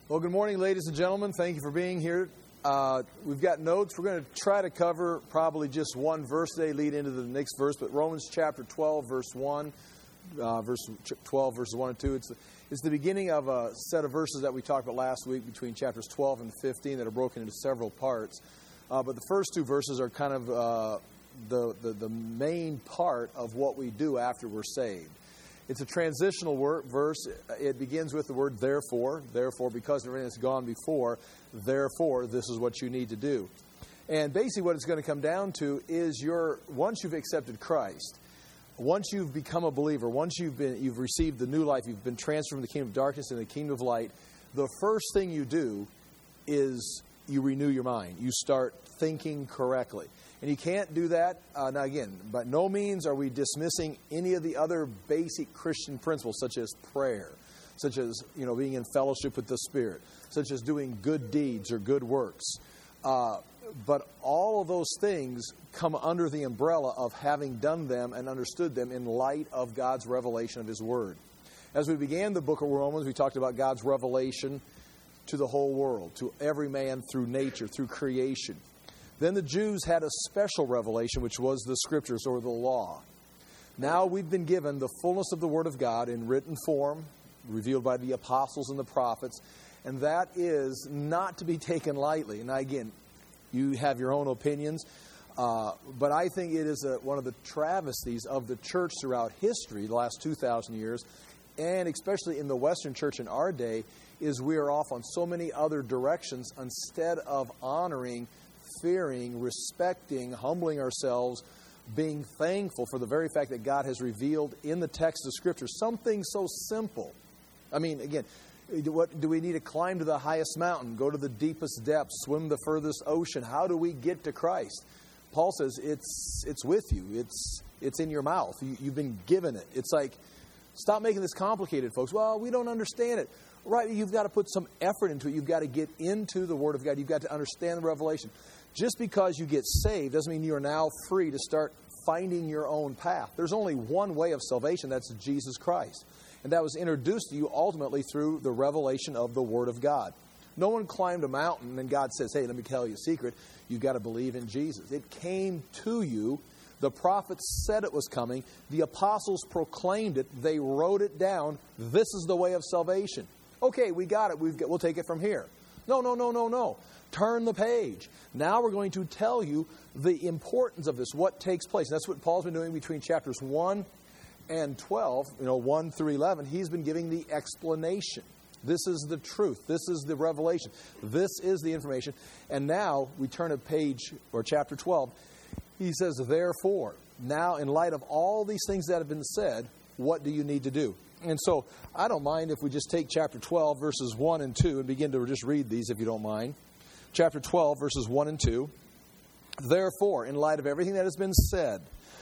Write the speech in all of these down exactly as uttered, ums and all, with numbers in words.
Well, good morning, ladies and gentlemen. Thank you for being here. Uh, we've got notes. We're going to try to cover probably just one verse today, lead into the next verse. But Romans chapter twelve, verse one, uh, verse twelve, verses one and two. It's the, it's the beginning of a set of verses that we talked about last week between chapters twelve and fifteen that are broken into several parts. Uh, but the first two verses are kind of uh, the, the the main part of what we do after we're saved. It's a transitional word, verse. It begins with the word therefore. Therefore, because everything that's gone before, therefore, this is what you need to do. And basically what it's going to come down to is your once you've accepted Christ, once you've become a believer, once you've been you've received the new life, you've been transferred from the kingdom of darkness into the kingdom of light, the first thing you do is you renew your mind. You start thinking correctly. And you can't do that. Uh, now, again, by no means are we dismissing any of the other basic Christian principles, such as prayer, such as you know being in fellowship with the Spirit, such as doing good deeds or good works. Uh, but all of those things come under the umbrella of having done them and understood them in light of God's revelation of His Word. As we began the book of Romans, we talked about God's revelation to the whole world, to every man through nature, through creation. Then the Jews had a special revelation, which was the Scriptures or the law. Now we've been given the fullness of the Word of God in written form, revealed by the apostles and the prophets, and that is not to be taken lightly. Now again, you have your own opinions, uh, but I think it is a, one of the travesties of the church throughout history, the last two thousand years, and especially in the Western church in our day, is we are off on so many other directions instead of honoring, fearing, respecting, humbling ourselves, being thankful for the very fact that God has revealed in the text of Scripture something so simple. I mean, again, what do we need to climb to the highest mountain, go to the deepest depths, swim the furthest ocean? How do we get to Christ? Paul says it's it's with you. It's it's in your mouth. You, you've been given it. It's like, stop making this complicated, folks. Well, we don't understand it. Right, you've got to put some effort into it. You've got to get into the Word of God. You've got to understand the revelation. Just because you get saved doesn't mean you are now free to start finding your own path. There's only one way of salvation. That's Jesus Christ. And that was introduced to you ultimately through the revelation of the Word of God. No one climbed a mountain and God says, hey, let me tell you a secret. You've got to believe in Jesus. It came to you. The prophets said it was coming. The apostles proclaimed it. They wrote it down. This is the way of salvation. Okay, we got it. We've got, we'll take it from here. No, no, no, no, no. Turn the page. Now we're going to tell you the importance of this, what takes place. That's what Paul's been doing between chapters one and twelve, you know, one through eleven. He's been giving the explanation. This is the truth. This is the revelation. This is the information. And now we turn to page, or chapter twelve. He says, therefore, now in light of all these things that have been said, what do you need to do? And so I don't mind if we just take chapter twelve, verses one and two, and begin to just read these if you don't mind. Chapter twelve, verses one and two. Therefore, in light of everything that has been said,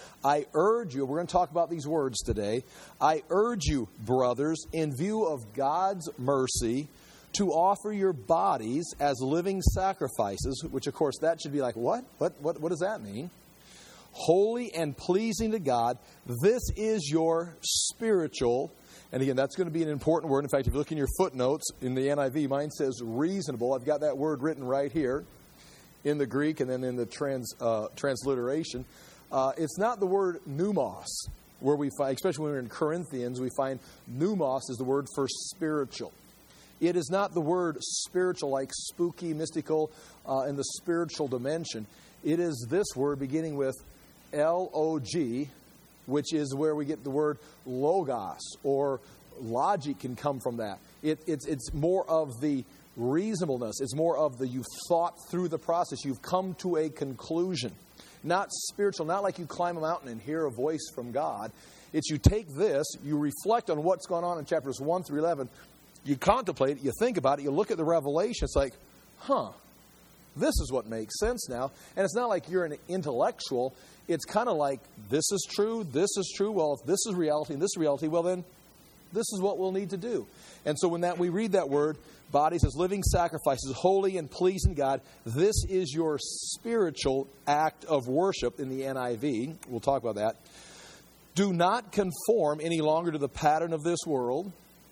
I urge you, we're going to talk about these words today, I urge you, brothers, in view of God's mercy, to offer your bodies as living sacrifices, which of course that should be like, what? What, what, what does that mean? Holy and pleasing to God. This is your spiritual. And again, that's going to be an important word. In fact, if you look in your footnotes in the N I V, mine says reasonable. I've got that word written right here in the Greek and then in the trans uh, transliteration. Uh, it's not the word pneumos, where we find, especially when we're in Corinthians, we find pneumos is the word for spiritual. It is not the word spiritual like spooky, mystical, uh, in the spiritual dimension. It is this word beginning with L O G, which is where we get the word logos, or logic can come from that. It, it's, it's more of the reasonableness. It's more of the you've thought through the process. You've come to a conclusion. Not spiritual, not like you climb a mountain and hear a voice from God. It's you take this, you reflect on what's going on in chapters one through eleven. You contemplate it, you think about it, you look at the revelation. It's like, huh, this is what makes sense now. And it's not like you're an intellectual. It's kind of like, this is true, this is true. Well, if this is reality and this is reality, well then, this is what we'll need to do. And so when that we read that word, bodies as living sacrifices, holy and pleasing God, this is your spiritual act of worship in the N I V. We'll talk about that. Do not conform any longer to the pattern of this world,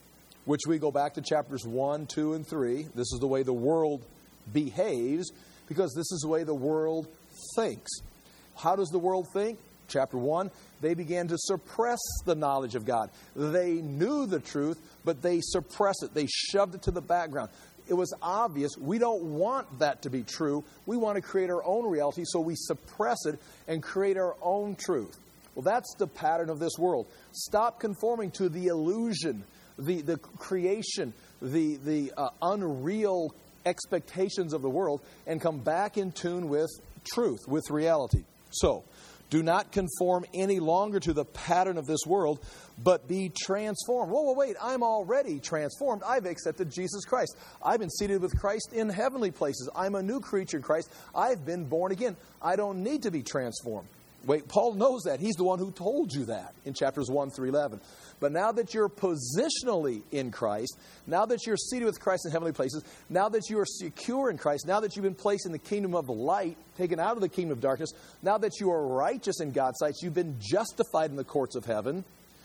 which we go back to chapters one, two, and three. This is the way the world behaves, because this is the way the world thinks. How does the world think? Chapter one, they began to suppress the knowledge of God. They knew the truth, but they suppressed it. They shoved it to the background. It was obvious we don't want that to be true. We want to create our own reality, so we suppress it and create our own truth. Well, that's the pattern of this world. Stop conforming to the illusion, the, the creation, the, the uh, unreal expectations of the world, and come back in tune with truth, with reality. So, do not conform any longer to the pattern of this world, but be transformed. Whoa, whoa, wait, I'm already transformed. I've accepted Jesus Christ. I've been seated with Christ in heavenly places. I'm a new creature in Christ. I've been born again. I don't need to be transformed. Wait, Paul knows that. He's the one who told you that in chapters one through eleven. But now that you're positionally in Christ, now that you're seated with Christ in heavenly places, now that you are secure in Christ, now that you've been placed in the kingdom of the light, taken out of the kingdom of darkness, now that you are righteous in God's sight, you've been justified in the courts of heaven,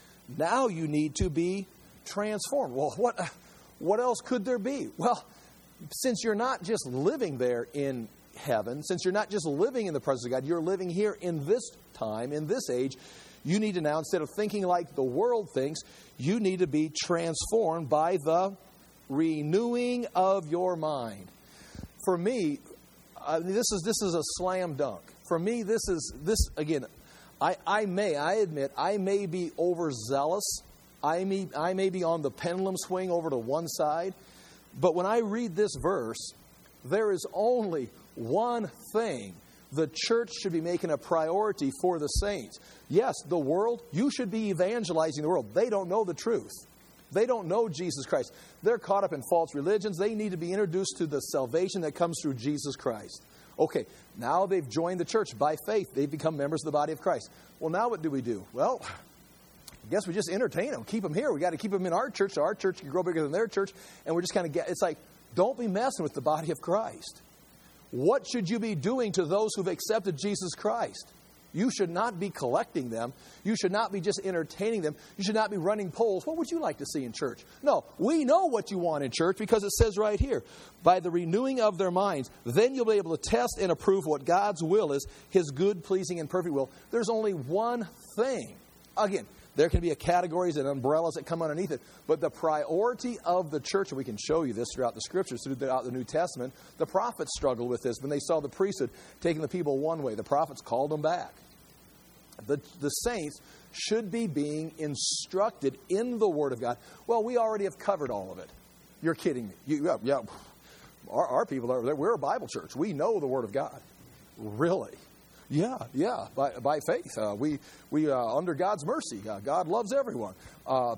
now you need to be transformed. Well, what, what else could there be? Well, since you're not just living there in heaven, since you're not just living in the presence of God, you're living here in this time, in this age, you need to now, instead of thinking like the world thinks, you need to be transformed by the renewing of your mind. For me, I mean, this is this is a slam dunk. For me, this is, this again, I, I may, I admit, I may be overzealous. I may, I may be on the pendulum swing over to one side. But when I read this verse, there is only one thing the church should be making a priority for the saints. Yes, the world, you should be evangelizing the world. They don't know the truth. They don't know Jesus Christ. They're caught up in false religions. They need to be introduced to the salvation that comes through Jesus Christ. Okay, now they've joined the church by faith. They've become members of the body of Christ. Well, now what do we do? Well, I guess we just entertain them, keep them here. We got to keep them in our church so our church can grow bigger than their church. And we're just kind of get, it's like, don't be messing with the body of Christ. What should you be doing to those who've accepted Jesus Christ? You should not be collecting them. You should not be just entertaining them. You should not be running polls. What would you like to see in church? No, we know what you want in church because it says right here, by the renewing of their minds, then you'll be able to test and approve what God's will is, His good, pleasing, and perfect will. There's only one thing. Again, there can be a categories and umbrellas that come underneath it. But the priority of the church, and we can show you this throughout the Scriptures, throughout the New Testament, the prophets struggled with this. When they saw the priesthood taking the people one way, the prophets called them back. The, the saints should be being instructed in the Word of God. Well, we already have covered all of it. You're kidding me. You, yeah, yeah. Our, our people, are we're a Bible church. We know the Word of God. Really? Yeah, yeah, by, by faith. Uh, we, we uh, under God's mercy. Uh, God loves everyone. Uh,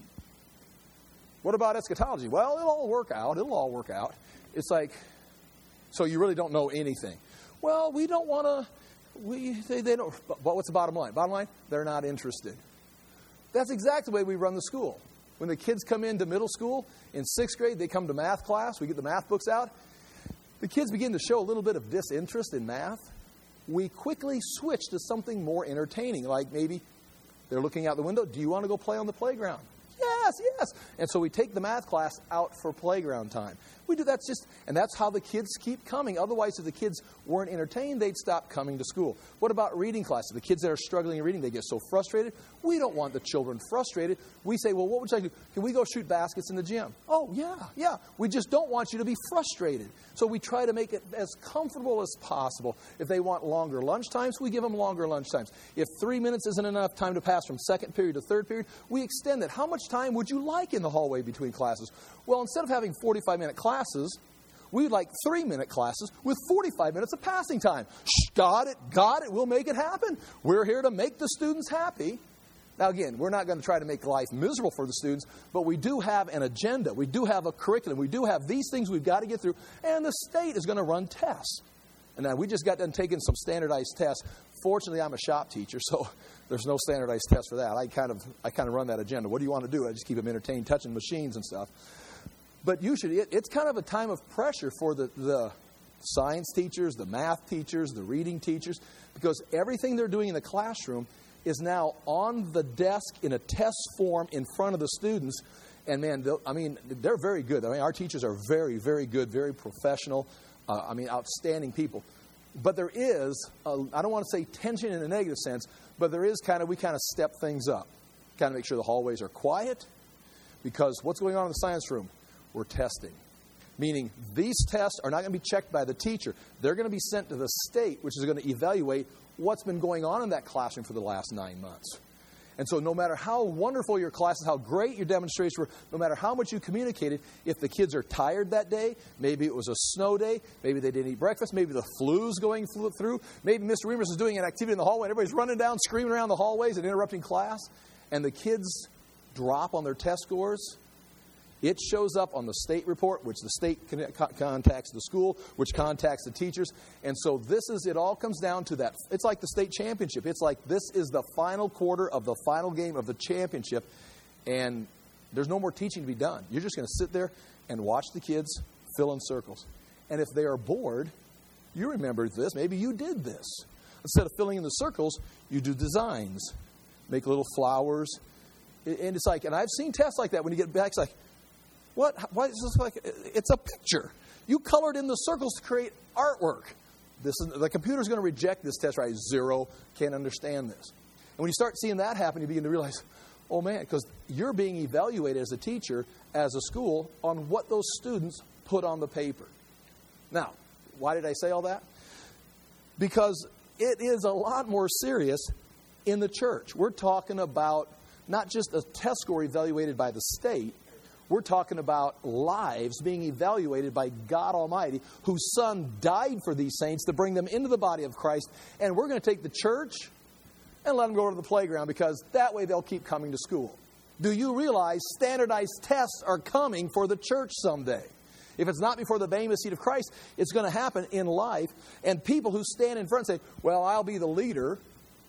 what about eschatology? Well, it'll all work out. It'll all work out. It's like, so you really don't know anything. Well, we don't want to, we they, they don't, but what's the bottom line? Bottom line, they're not interested. That's exactly the way we run the school. When the kids come into middle school, in sixth grade, they come to math class. We get the math books out. The kids begin to show a little bit of disinterest in math. We quickly switch to something more entertaining, like maybe they're looking out the window. Do you want to go play on the playground? Yes, yes. And so we take the math class out for playground time. We do that's just, and that's how the kids keep coming. Otherwise, if the kids weren't entertained, they'd stop coming to school. What about reading classes? The kids that are struggling in reading, they get so frustrated. We don't want the children frustrated. We say, well, what would you like to do? Can we go shoot baskets in the gym? Oh, yeah, yeah. We just don't want you to be frustrated. So we try to make it as comfortable as possible. If they want longer lunch times, we give them longer lunch times. If three minutes isn't enough time to pass from second period to third period, we extend it. How much time would you like in the hallway between classes? Well, instead of having forty-five minute classes, we'd like three-minute classes with forty-five minutes of passing time. Shh, got it, got it, we'll make it happen. We're here to make the students happy. Now, again, we're not going to try to make life miserable for the students, but we do have an agenda. We do have a curriculum. We do have these things we've got to get through, and the state is going to run tests. And now we just got done taking some standardized tests. Fortunately, I'm a shop teacher, so there's no standardized test for that. I kind of I kind of run that agenda. What do you want to do? I just keep them entertained, touching machines and stuff. But usually, it, it's kind of a time of pressure for the, the science teachers, the math teachers, the reading teachers, because everything they're doing in the classroom is now on the desk in a test form in front of the students, And man, I mean, they're very good. I mean, our teachers are very, very good, very professional. Uh, I mean, outstanding people. But there is, a, I don't want to say tension in a negative sense, but there is kind of, we kind of step things up. Kind of make sure the hallways are quiet. Because what's going on in the science room? We're testing. Meaning these tests are not going to be checked by the teacher. They're going to be sent to the state, which is going to evaluate what's been going on in that classroom for the last nine months. And so no matter how wonderful your class is, how great your demonstrations were, no matter how much you communicated, if the kids are tired that day, maybe it was a snow day, maybe they didn't eat breakfast, maybe the flu's going through, maybe Mister Reimers is doing an activity in the hallway and everybody's running down, screaming around the hallways and interrupting class, and the kids drop on their test scores, it shows up on the state report, which the state con- contacts the school, which contacts the teachers. And so this is, it all comes down to that. It's like the state championship. It's like this is the final quarter of the final game of the championship. And there's no more teaching to be done. You're just going to sit there and watch the kids fill in circles. And if they are bored, you remember this. Maybe you did this. Instead of filling in the circles, you do designs. Make little flowers. And it's like, and I've seen tests like that when you get back, it's like, What? Why is this like? It's a picture. You colored in the circles to create artwork. This is, the computer's going to reject this test, right? Zero, can't understand this. And when you start seeing that happen, you begin to realize, oh man, because you're being evaluated as a teacher, as a school, on what those students put on the paper. Now, why did I say all that? Because it is a lot more serious in the church. We're talking about not just a test score evaluated by the state. We're talking about lives being evaluated by God Almighty, whose Son died for these saints to bring them into the body of Christ. And we're going to take the church and let them go to the playground because that way they'll keep coming to school. Do you realize standardized tests are coming for the church someday? If it's not before the bema seat of Christ, it's going to happen in life. And people who stand in front and say, well, I'll be the leader.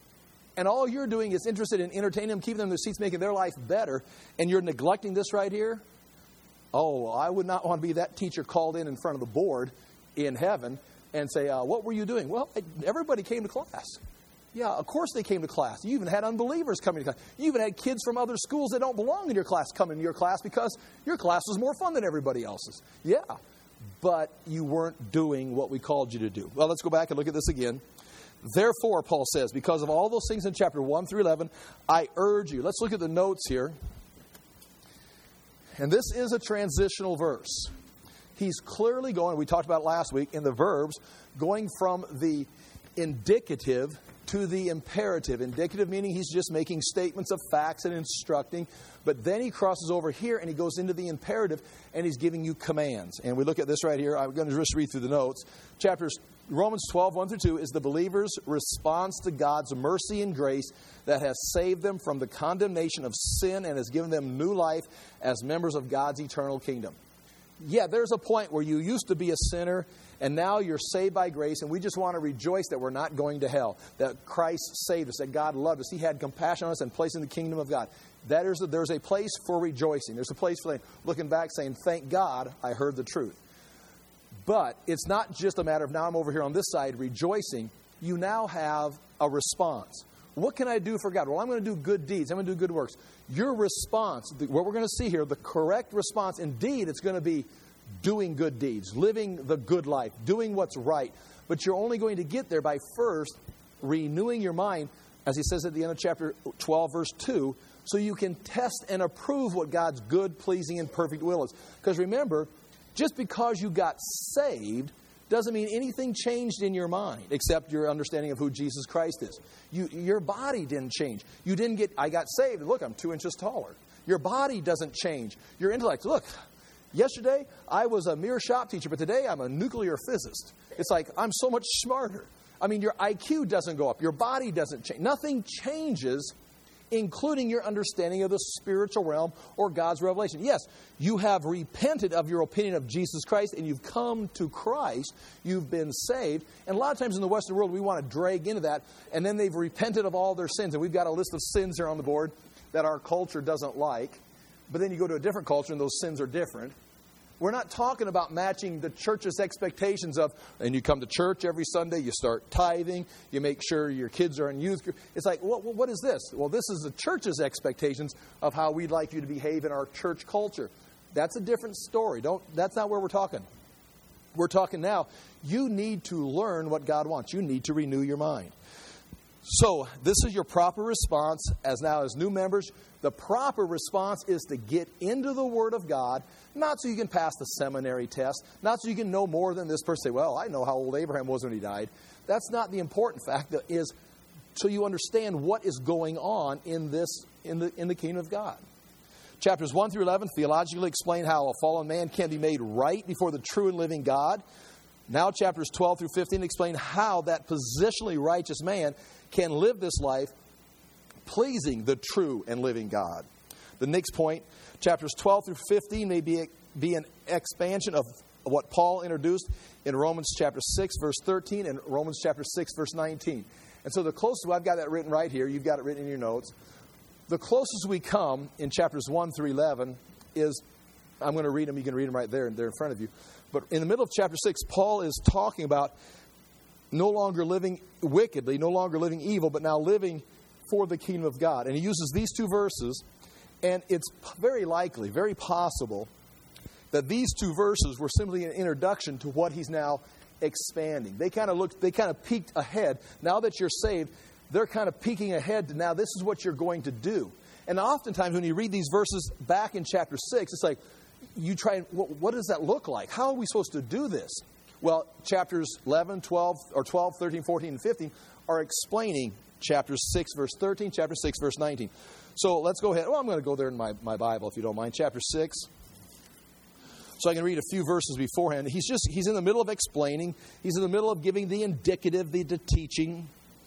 And all you're doing is interested in entertaining them, keeping them in their seats, making their life better, and you're neglecting this right here? Oh, I would not want to be that teacher called in in front of the board in heaven and say, uh, what were you doing? Well, everybody came to class. Yeah, of course they came to class. You even had unbelievers coming to class. You even had kids from other schools that don't belong in your class come into your class because your class was more fun than everybody else's. Yeah, but you weren't doing what we called you to do. Well, let's go back and look at this again. Therefore, Paul says, because of all those things in chapter one through eleven, I urge you. Let's look at the notes here. And this is a transitional verse. He's clearly going, we talked about it last week, in the verbs, going from the indicative to the imperative. Indicative meaning he's just making statements of facts and instructing. But then he crosses over here and he goes into the imperative and he's giving you commands. And we look at this right here. I'm going to just read through the notes. Chapters Romans twelve, one through two is the believer's response to God's mercy and grace that has saved them from the condemnation of sin and has given them new life as members of God's eternal kingdom. Yeah, there's a point where you used to be a sinner and now you're saved by grace, and we just want to rejoice that we're not going to hell, that Christ saved us, that God loved us. He had compassion on us and placed us in the kingdom of God. That is, there's a place for rejoicing. There's a place for looking back saying, thank God I heard the truth. But it's not just a matter of now I'm over here on this side rejoicing. You now have a response. What can I do for God? Well, I'm going to do good deeds. I'm going to do good works. Your response, what we're going to see here, the correct response, indeed, it's going to be doing good deeds, living the good life, doing what's right. But you're only going to get there by first renewing your mind, as he says at the end of chapter twelve, verse two, so you can test and approve what God's good, pleasing, and perfect will is. Because remember, just because you got saved doesn't mean anything changed in your mind, except your understanding of who Jesus Christ is. You, your body didn't change. You didn't get, I got saved, look, I'm two inches taller. Your body doesn't change. Your intellect, look, yesterday I was a mere shop teacher, but today I'm a nuclear physicist. It's like, I'm so much smarter. I mean, your I Q doesn't go up. Your body doesn't change. Nothing changes, including your understanding of the spiritual realm or God's revelation. Yes, you have repented of your opinion of Jesus Christ and you've come to Christ. You've been saved. And a lot of times in the Western world, we want to drag into that. And then they've repented of all their sins. And we've got a list of sins here on the board that our culture doesn't like. But then you go to a different culture and those sins are different. We're not talking about matching the church's expectations of, and you come to church every Sunday, you start tithing, you make sure your kids are in youth group. It's like, what, what is this? Well, this is the church's expectations of how we'd like you to behave in our church culture. That's a different story. Don't. That's not where we're talking. We're talking now, you need to learn what God wants. You need to renew your mind. So this is your proper response as now as new members. The proper response is to get into the Word of God, not so you can pass the seminary test, not so you can know more than this person. Say, well, I know how old Abraham was when he died. That's not the important fact. That is so you understand what is going on in this in the in the kingdom of God. Chapters one through eleven theologically explain how a fallen man can be made right before the true and living God. Now chapters twelve through fifteen explain how that positionally righteous man can live this life pleasing the true and living God. The next point, chapters twelve through fifteen may be, be an expansion of what Paul introduced in Romans chapter six, verse thirteen, and Romans chapter six, verse nineteen. And so the closest, well, I've got that written right here. You've got it written in your notes. The closest we come in chapters one through eleven is, I'm going to read them. You can read them right there, they're in front of you. But in the middle of chapter six, Paul is talking about no longer living wickedly, no longer living evil, but now living for the kingdom of God. And he uses these two verses, and it's very likely, very possible, that these two verses were simply an introduction to what he's now expanding. They kind of looked, they kind of peeked ahead. Now that you're saved, they're kind of peeking ahead to now this is what you're going to do. And oftentimes when you read these verses back in chapter six, it's like, you try and, what, what does that look like? How are we supposed to do this? Well, chapters eleven, twelve, or twelve, thirteen, fourteen, and fifteen are explaining chapters six, verse thirteen, chapter six, verse nineteen. So let's go ahead. Well, I'm going to go there in my, my Bible, if you don't mind. Chapter six. So I can read a few verses beforehand. He's just, he's in the middle of explaining. He's in the middle of giving the indicative, the, the teaching.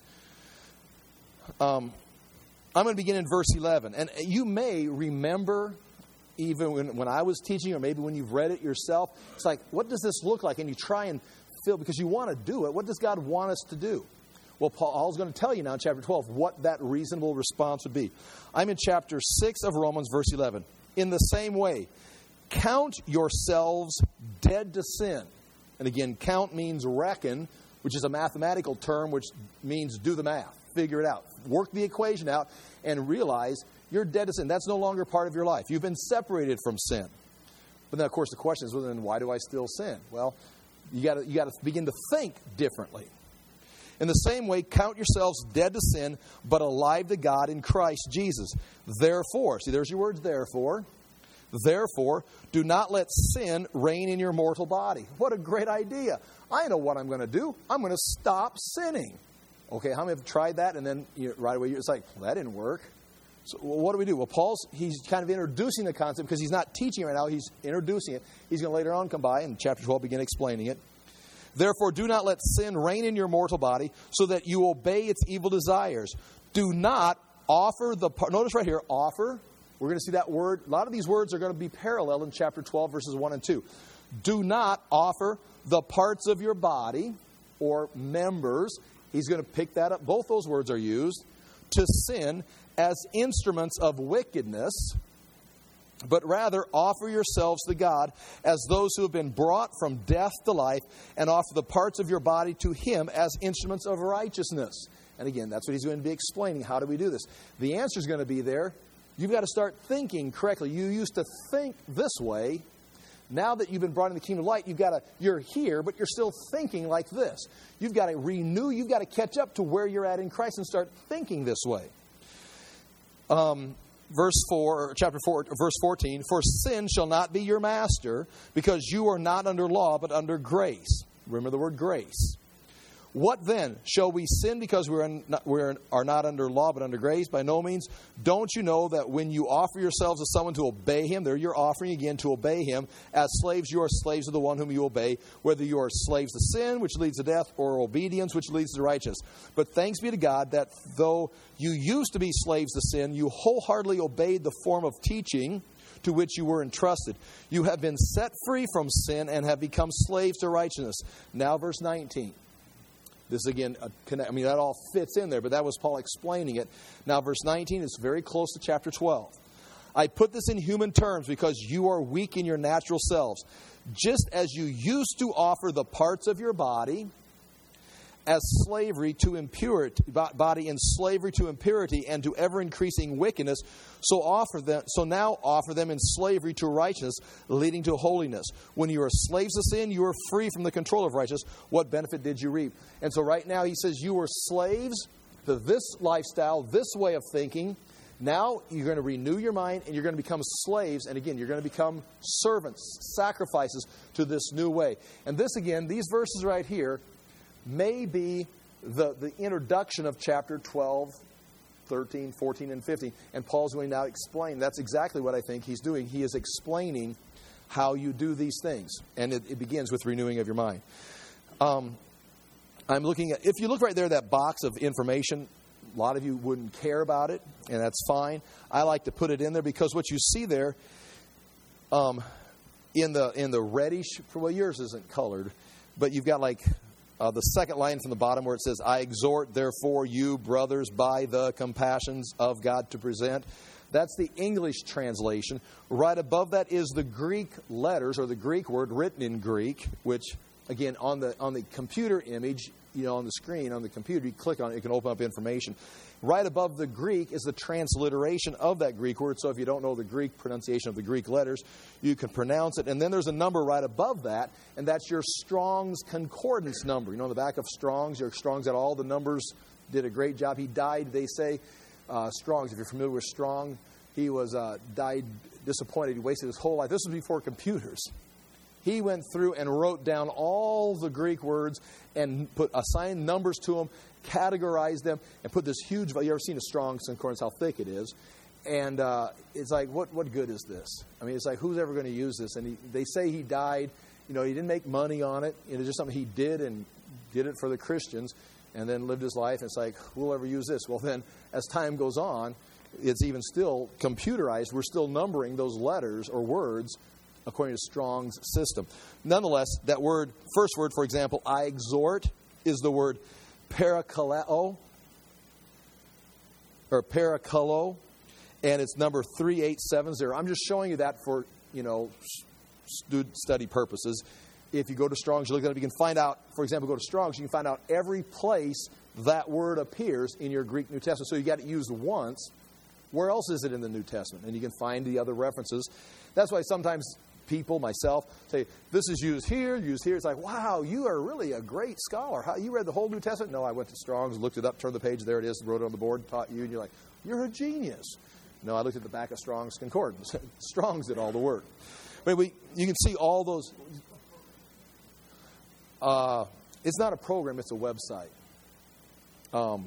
Um, I'm going to begin in verse eleven. And you may remember, even when, when I was teaching, or maybe when you've read it yourself, it's like, what does this look like? And you try and feel, because you want to do it. What does God want us to do? Well, Paul's going to tell you now in chapter twelve what that reasonable response would be. I'm in chapter six of Romans, verse eleven. In the same way, count yourselves dead to sin. And again, count means reckon, which is a mathematical term, which means do the math, figure it out, work the equation out, and realize you're dead to sin. That's no longer part of your life. You've been separated from sin. But then, of course, the question is, well, then why do I still sin? Well, you got to you got to begin to think differently. In the same way, count yourselves dead to sin, but alive to God in Christ Jesus. Therefore, see, there's your words, therefore. Therefore, do not let sin reign in your mortal body. What a great idea. I know what I'm going to do. I'm going to stop sinning. Okay, how many have tried that? And then you know, right away, it's like, well, that didn't work. So well, what do we do? Well, Paul's, he's kind of introducing the concept because he's not teaching right now. He's introducing it. He's going to later on come by in chapter twelve begin explaining it. Therefore, do not let sin reign in your mortal body so that you obey its evil desires. Do not offer the, notice right here, offer. We're going to see that word. A lot of these words are going to be parallel in chapter twelve, verses one and two. Do not offer the parts of your body or members. He's going to pick that up. Both those words are used to sin as instruments of wickedness, but rather offer yourselves to God as those who have been brought from death to life, and offer the parts of your body to Him as instruments of righteousness. And again, that's what he's going to be explaining. How do we do this? The answer is going to be there. You've got to start thinking correctly. You used to think this way. Now that you've been brought in the kingdom of light, you've got to, you're here, but you're still thinking like this. You've got to renew, you've got to catch up to where you're at in Christ and start thinking this way. Um, verse four, chapter four, verse fourteen, for sin shall not be your master, because you are not under law, but under grace. Remember the word grace. What then? Shall we sin because we are not, we are not under law but under grace? By no means. Don't you know that when you offer yourselves to someone to obey him, there you're offering again to obey him. As slaves, you are slaves of the one whom you obey, whether you are slaves to sin, which leads to death, or obedience, which leads to righteousness. But thanks be to God that though you used to be slaves to sin, you wholeheartedly obeyed the form of teaching to which you were entrusted. You have been set free from sin and have become slaves to righteousness. Now verse nineteen. This again, I mean, that all fits in there, but that was Paul explaining it. Now, verse nineteen is very close to chapter twelve. I put this in human terms because you are weak in your natural selves. Just as you used to offer the parts of your body as slavery to impurity, body in slavery to impurity and to ever-increasing wickedness, so offer them. So now offer them in slavery to righteousness, leading to holiness. When you are slaves of sin, you are free from the control of righteousness. What benefit did you reap? And so right now he says you were slaves to this lifestyle, this way of thinking. Now you're going to renew your mind and you're going to become slaves. And again, you're going to become servants, sacrifices to this new way. And this again, these verses right here, may be the, the introduction of chapter twelve, thirteen, fourteen, and fifteen. And Paul's going to now explain. That's exactly what I think he's doing. He is explaining how you do these things. And it, it begins with renewing of your mind. Um, I'm looking at, if you look right there, that box of information, a lot of you wouldn't care about it, and that's fine. I like to put it in there because what you see there, um, in the in the reddish, well, yours isn't colored, but you've got like Uh, the second line from the bottom where it says, I exhort, therefore, you, brothers, by the compassions of God to present. That's the English translation. Right above that is the Greek letters, or the Greek word written in Greek, which, again, on the on the computer image, you know, on the screen, on the computer, you click on it, it can open up information. Right above the Greek is the transliteration of that Greek word. So if you don't know the Greek pronunciation of the Greek letters, you can pronounce it. And then there's a number right above that, and that's your Strong's Concordance number. You know, on the back of Strong's, your Strong's got all the numbers, did a great job. He died, they say, uh, Strong's, if you're familiar with Strong, he was uh, died disappointed. He wasted his whole life. This was before computers. He went through and wrote down all the Greek words and put assigned numbers to them, categorized them, and put this huge. You ever seen a Strong's Concordance? How thick it is? And uh, it's like, what what good is this? I mean, it's like, who's ever going to use this? And he, they say he died. You know, he didn't make money on it. It was just something he did and did it for the Christians, and then lived his life. And it's like, who'll ever use this? Well, then, as time goes on, it's even still computerized. We're still numbering those letters or words according to Strong's system. Nonetheless, that word, first word, for example, I exhort, is the word parakaleo, or parakallo, and it's number three eight seven zero. I'm just showing you that for, you know, student study purposes. If you go to Strong's, you look at it, you can find out, for example, go to Strong's, you can find out every place that word appears in your Greek New Testament. So you got it used once. Where else is it in the New Testament? And you can find the other references. That's why sometimes people, myself, say, this is used here, used here. It's like, wow, you are really a great scholar. How, you read the whole New Testament? No, I went to Strong's, looked it up, turned the page, there it is, wrote it on the board, taught you, and you're like, you're a genius. No, I looked at the back of Strong's Concordance. Strong's did all the work. But we, you can see all those. Uh, it's not a program, it's a website. Um,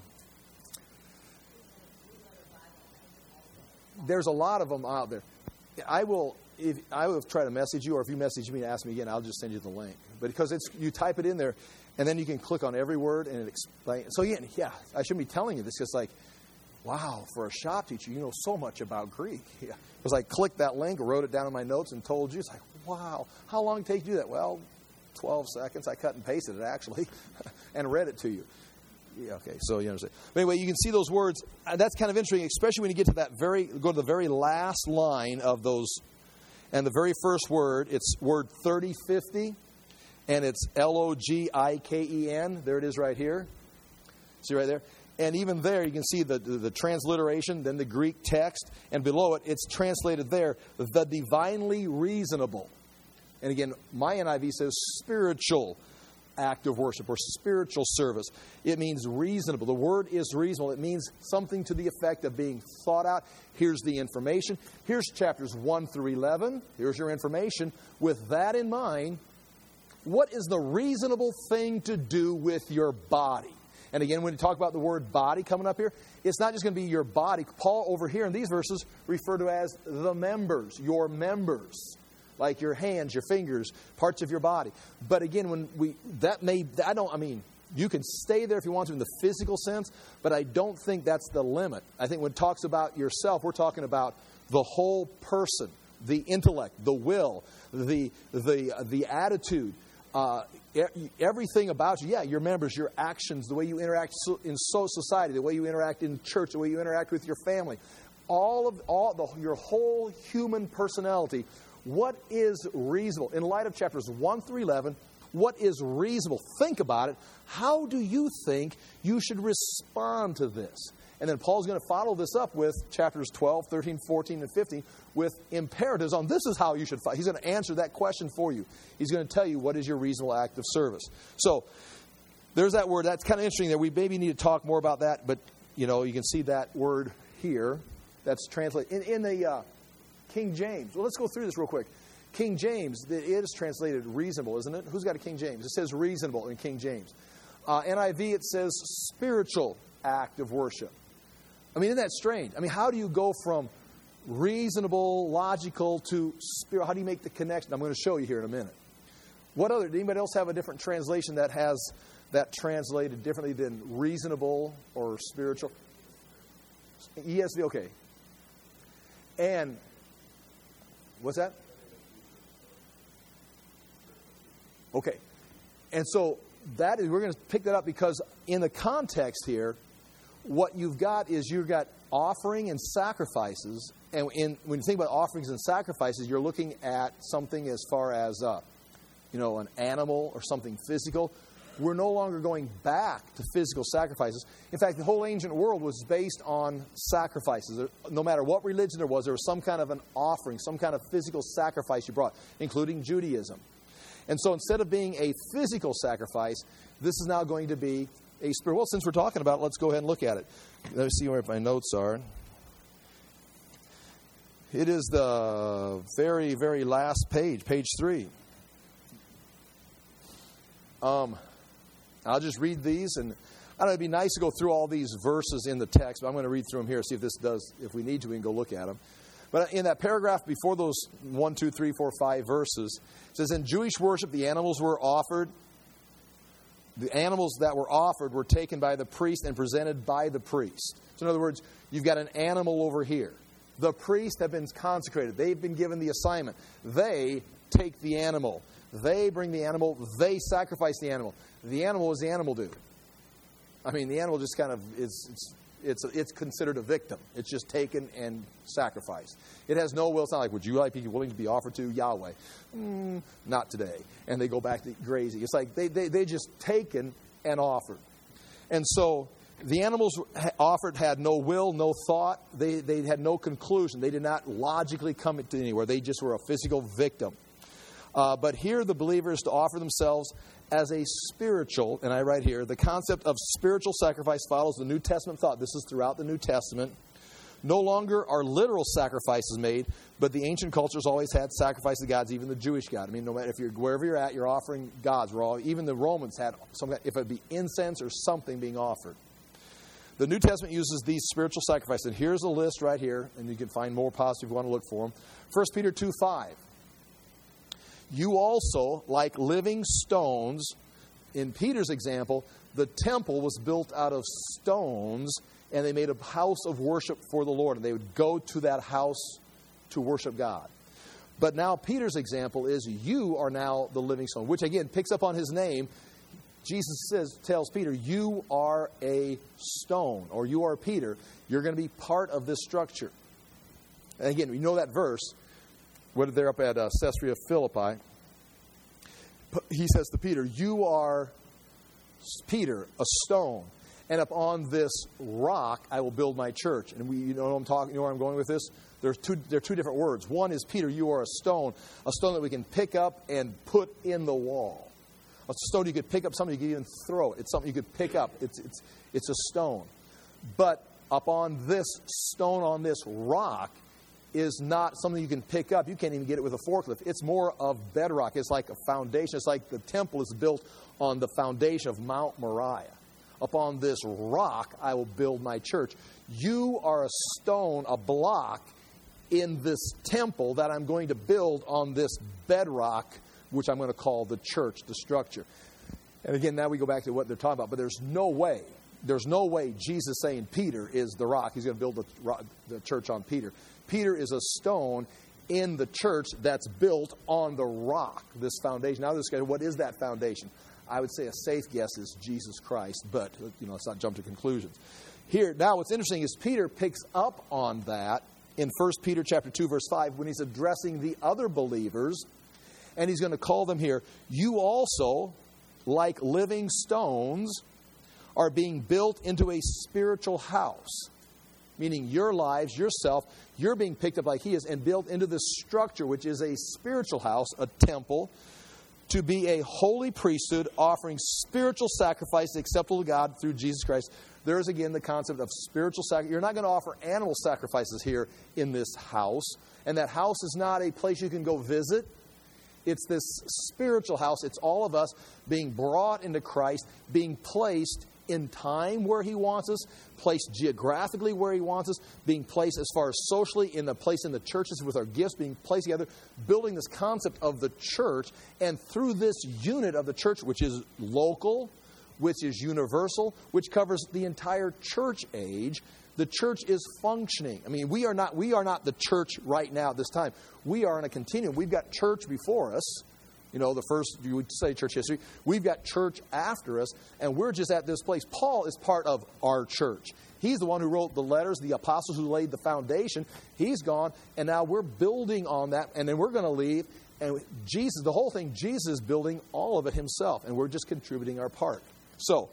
there's a lot of them out there. I will... If I will try to message you, or if you message me and ask me again, I'll just send you the link. But because it's, you type it in there, and then you can click on every word and it explains. So yeah, yeah, I shouldn't be telling you this. It's like, wow, for a shop teacher, you know so much about Greek. Yeah. It was like, click that link, wrote it down in my notes, and told you. It's like, wow, how long did it take you to do that? Well, twelve seconds. I cut and pasted it actually, and read it to you. Yeah, okay, so you understand. But anyway, you can see those words. That's kind of interesting, especially when you get to that very, go to the very last line of those. And the very first word, it's word thirty fifty, and it's L O G I K E N. There it is right here. See right there? And even there, you can see the, the, the transliteration, then the Greek text, and below it, it's translated there, the divinely reasonable. And again, my N I V says spiritual act of worship or spiritual service. It means reasonable. The word is reasonable. It means something to the effect of being thought out. Here's the information. Here's chapters one through eleven. Here's your information. With that in mind, what is the reasonable thing to do with your body? And again, when you talk about the word body coming up here, it's not just going to be your body. Paul over here in these verses refer to as the members, your members. Like your hands, your fingers, parts of your body. But again, when we, that may, I don't, I mean, you can stay there if you want to in the physical sense, but I don't think that's the limit. I think when it talks about yourself, we're talking about the whole person, the intellect, the will, the, the, the attitude, uh, everything about you. Yeah, your members, your actions, the way you interact in society, the way you interact in church, the way you interact with your family. all of all the, your whole human personality. What is reasonable? In light of chapters one through eleven, what is reasonable? Think about it. How do you think you should respond to this? And then Paul's going to follow this up with chapters twelve, thirteen, fourteen, and fifteen with imperatives on this is how you should fight. He's going to answer that question for you. He's going to tell you what is your reasonable act of service. So there's that word. That's kind of interesting there. We maybe need to talk more about that, but you know, you can see that word here. That's translated in, in the uh, King James. Well, let's go through this real quick. King James, it is translated reasonable, isn't it? Who's got a King James? It says reasonable in King James. Uh, N I V, it says spiritual act of worship. I mean, isn't that strange? I mean, how do you go from reasonable, logical to spiritual? How do you make the connection? I'm going to show you here in a minute. What other? Did anybody else have a different translation that has that translated differently than reasonable or spiritual? E S V, okay. And what's that? Okay. And so that is, we're going to pick that up because in the context here, what you've got is you've got offering and sacrifices. And in, when you think about offerings and sacrifices, you're looking at something as far as, uh, you know, an animal or something physical. We're no longer going back to physical sacrifices. In fact, the whole ancient world was based on sacrifices. No matter what religion there was, there was some kind of an offering, some kind of physical sacrifice you brought, including Judaism. And so instead of being a physical sacrifice, this is now going to be a spiritual. Well, since we're talking about it, let's go ahead and look at it. Let me see where my notes are. It is the very, very last page, page three. Um, I'll just read these, and I don't know, it'd be nice to go through all these verses in the text, but I'm going to read through them here, see if this does, if we need to, we can go look at them. But in that paragraph before those one, two, three, four, five verses, it says, in Jewish worship, the animals were offered. The animals that were offered were taken by the priest and presented by the priest. So in other words, you've got an animal over here. The priests have been consecrated. They've been given the assignment. They take the animal. They bring the animal. They sacrifice the animal. The animal, what does the animal do? I mean, the animal just kind of is... It's, It's it's considered a victim. It's just taken and sacrificed. It has no will. It's not like, would you like be willing to be offered to Yahweh? Mm, not today. And they go back to grazing. It's like they, they, they just taken and offered. And so the animals offered had no will, no thought. They, they had no conclusion. They did not logically come to anywhere. They just were a physical victim. Uh, but here the believer is to offer themselves as a spiritual, and I write here, the concept of spiritual sacrifice follows the New Testament thought. This is throughout the New Testament. No longer are literal sacrifices made, but the ancient cultures always had sacrifice to gods, even the Jewish God. I mean, no matter if you're wherever you're at, you're offering gods. We're all, even the Romans had some, if it be incense or something being offered. The New Testament uses these spiritual sacrifices. And here's a list right here, and you can find more positive if you want to look for them. First Peter two five. You also, like living stones, in Peter's example, the temple was built out of stones, and they made a house of worship for the Lord. And they would go to that house to worship God. But now Peter's example is you are now the living stone, which again picks up on his name. Jesus says, tells Peter, you are a stone, or you are Peter. You're going to be part of this structure. And again, we know that verse. When they're up at uh, Caesarea Philippi, he says to Peter, you are Peter, a stone, and upon this rock I will build my church. And we, you know what I'm talking, you know where I'm going with this? There's two, there are two different words. One is, Peter, you are a stone, a stone that we can pick up and put in the wall. A stone you could pick up, something you could even throw. It's something you could pick up. It's it's it's a stone. But upon this stone, on this rock, is not something you can pick up. You can't even get it with a forklift. It's more of bedrock. It's like a foundation. It's like the temple is built on the foundation of Mount Moriah. Upon this rock, I will build my church. You are a stone, a block in this temple that I'm going to build on this bedrock, which I'm going to call the church, the structure. And again, now we go back to what they're talking about. But there's no way, there's no way Jesus saying Peter is the rock. He's going to build the, the church on Peter. Peter is a stone in the church that's built on the rock, this foundation. Now, this guy, what is that foundation? I would say a safe guess is Jesus Christ, but you know, let's not jump to conclusions. Here, now what's interesting is Peter picks up on that in First Peter chapter two, verse five, when he's addressing the other believers, and he's going to call them here, you also, like living stones, are being built into a spiritual house. Meaning your lives, yourself, you're being picked up like he is and built into this structure, which is a spiritual house, a temple, to be a holy priesthood, offering spiritual sacrifices acceptable to God through Jesus Christ. There is again the concept of spiritual sacrifice. You're not going to offer animal sacrifices here in this house. And that house is not a place you can go visit. It's this spiritual house. It's all of us being brought into Christ, being placed in time where he wants us, placed geographically where he wants us, being placed as far as socially in the place in the churches with our gifts, being placed together, building this concept of the church. And through this unit of the church, which is local, which is universal, which covers the entire church age, the church is functioning. I mean, we are not we are not the church right now at this time. We are in a continuum. We've got church before us. You know, the first, you would say church history. We've got church after us, and we're just at this place. Paul is part of our church. He's the one who wrote the letters, the apostles who laid the foundation. He's gone, and now we're building on that, and then we're going to leave. And Jesus, the whole thing, Jesus is building all of it himself, and we're just contributing our part. So,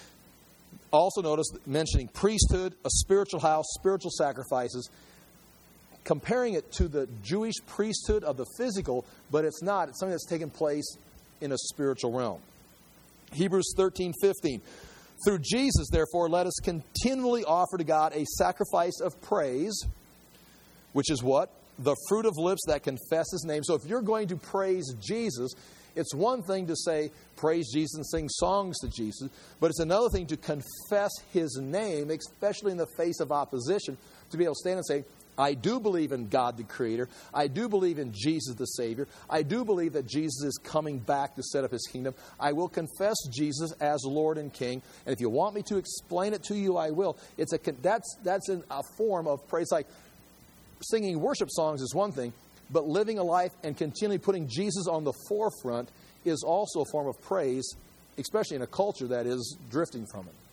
also notice mentioning priesthood, a spiritual house, spiritual sacrifices, comparing it to the Jewish priesthood of the physical, but it's not. It's something that's taken place in a spiritual realm. Hebrews thirteen fifteen. Through Jesus, therefore, let us continually offer to God a sacrifice of praise, which is what? The fruit of lips that confess his name. So if you're going to praise Jesus, it's one thing to say, praise Jesus and sing songs to Jesus, but it's another thing to confess his name, especially in the face of opposition, to be able to stand and say, I do believe in God the Creator. I do believe in Jesus the Savior. I do believe that Jesus is coming back to set up his kingdom. I will confess Jesus as Lord and King. And if you want me to explain it to you, I will. It's a that's that's an, a form of praise. Like singing worship songs is one thing, but living a life and continually putting Jesus on the forefront is also a form of praise, especially in a culture that is drifting from it.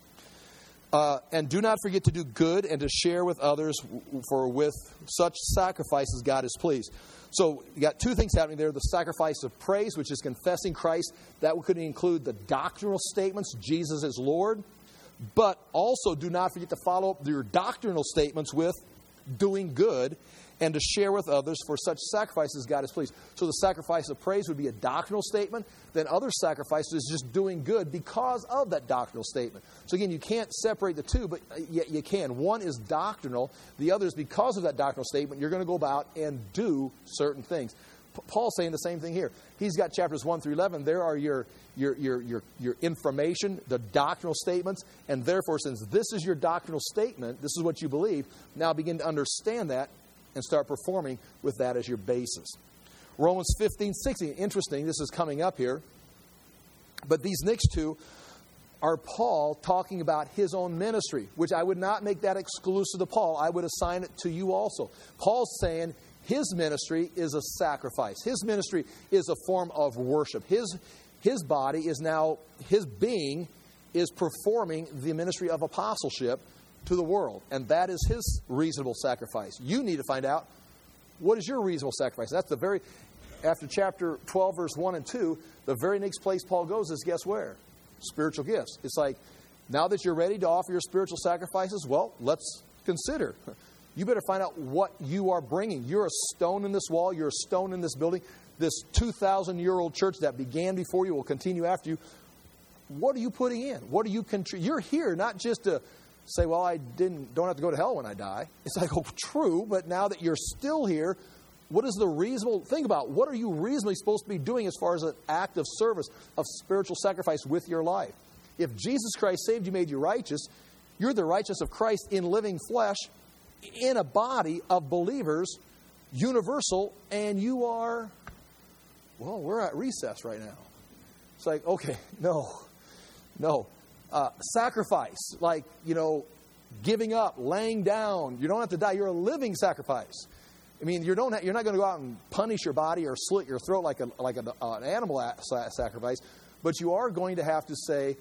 Uh, and do not forget to do good and to share with others, for with such sacrifices God is pleased. So you got two things happening there. The sacrifice of praise, which is confessing Christ. That could include the doctrinal statements, Jesus is Lord. But also do not forget to follow up your doctrinal statements with doing good and to share with others, for such sacrifices God is pleased. So the sacrifice of praise would be a doctrinal statement. Then other sacrifices is just doing good because of that doctrinal statement. So again, you can't separate the two, but yet you can. One is doctrinal. The other is because of that doctrinal statement, you're going to go about and do certain things. Paul's saying the same thing here. He's got chapters one through eleven. There are your, your, your, your, your information, the doctrinal statements. And therefore, since this is your doctrinal statement, this is what you believe, now begin to understand that and start performing with that as your basis. Romans fifteen sixteen. Interesting, this is coming up here. But these next two are Paul talking about his own ministry, which I would not make that exclusive to Paul. I would assign it to you also. Paul's saying his ministry is a sacrifice. His ministry is a form of worship. His, his body is now, his being is performing the ministry of apostleship to the world. And that is his reasonable sacrifice. You need to find out, what is your reasonable sacrifice? That's the very, after chapter twelve, verse one and two, the very next place Paul goes is, guess where? Spiritual gifts. It's like, now that you're ready to offer your spiritual sacrifices, well, let's consider. You better find out what you are bringing. You're a stone in this wall. You're a stone in this building. This two thousand year old church that began before you will continue after you. What are you putting in? What are you contributing? You're here not just to say, well, I didn't don't have to go to hell when I die. It's like, oh, true, but now that you're still here, what is the reasonable, think about, what are you reasonably supposed to be doing as far as an act of service, of spiritual sacrifice with your life? If Jesus Christ saved you, made you righteous, you're the righteousness of Christ in living flesh, in a body of believers, universal, and you are, well, we're at recess right now. It's like, okay, no, no. Uh, sacrifice, like, you know, giving up, laying down. You don't have to die. You're a living sacrifice. I mean, you don't. Ha- you're not going to go out and punish your body or slit your throat like a like a, uh, an animal a- sacrifice, but you are going to have to say,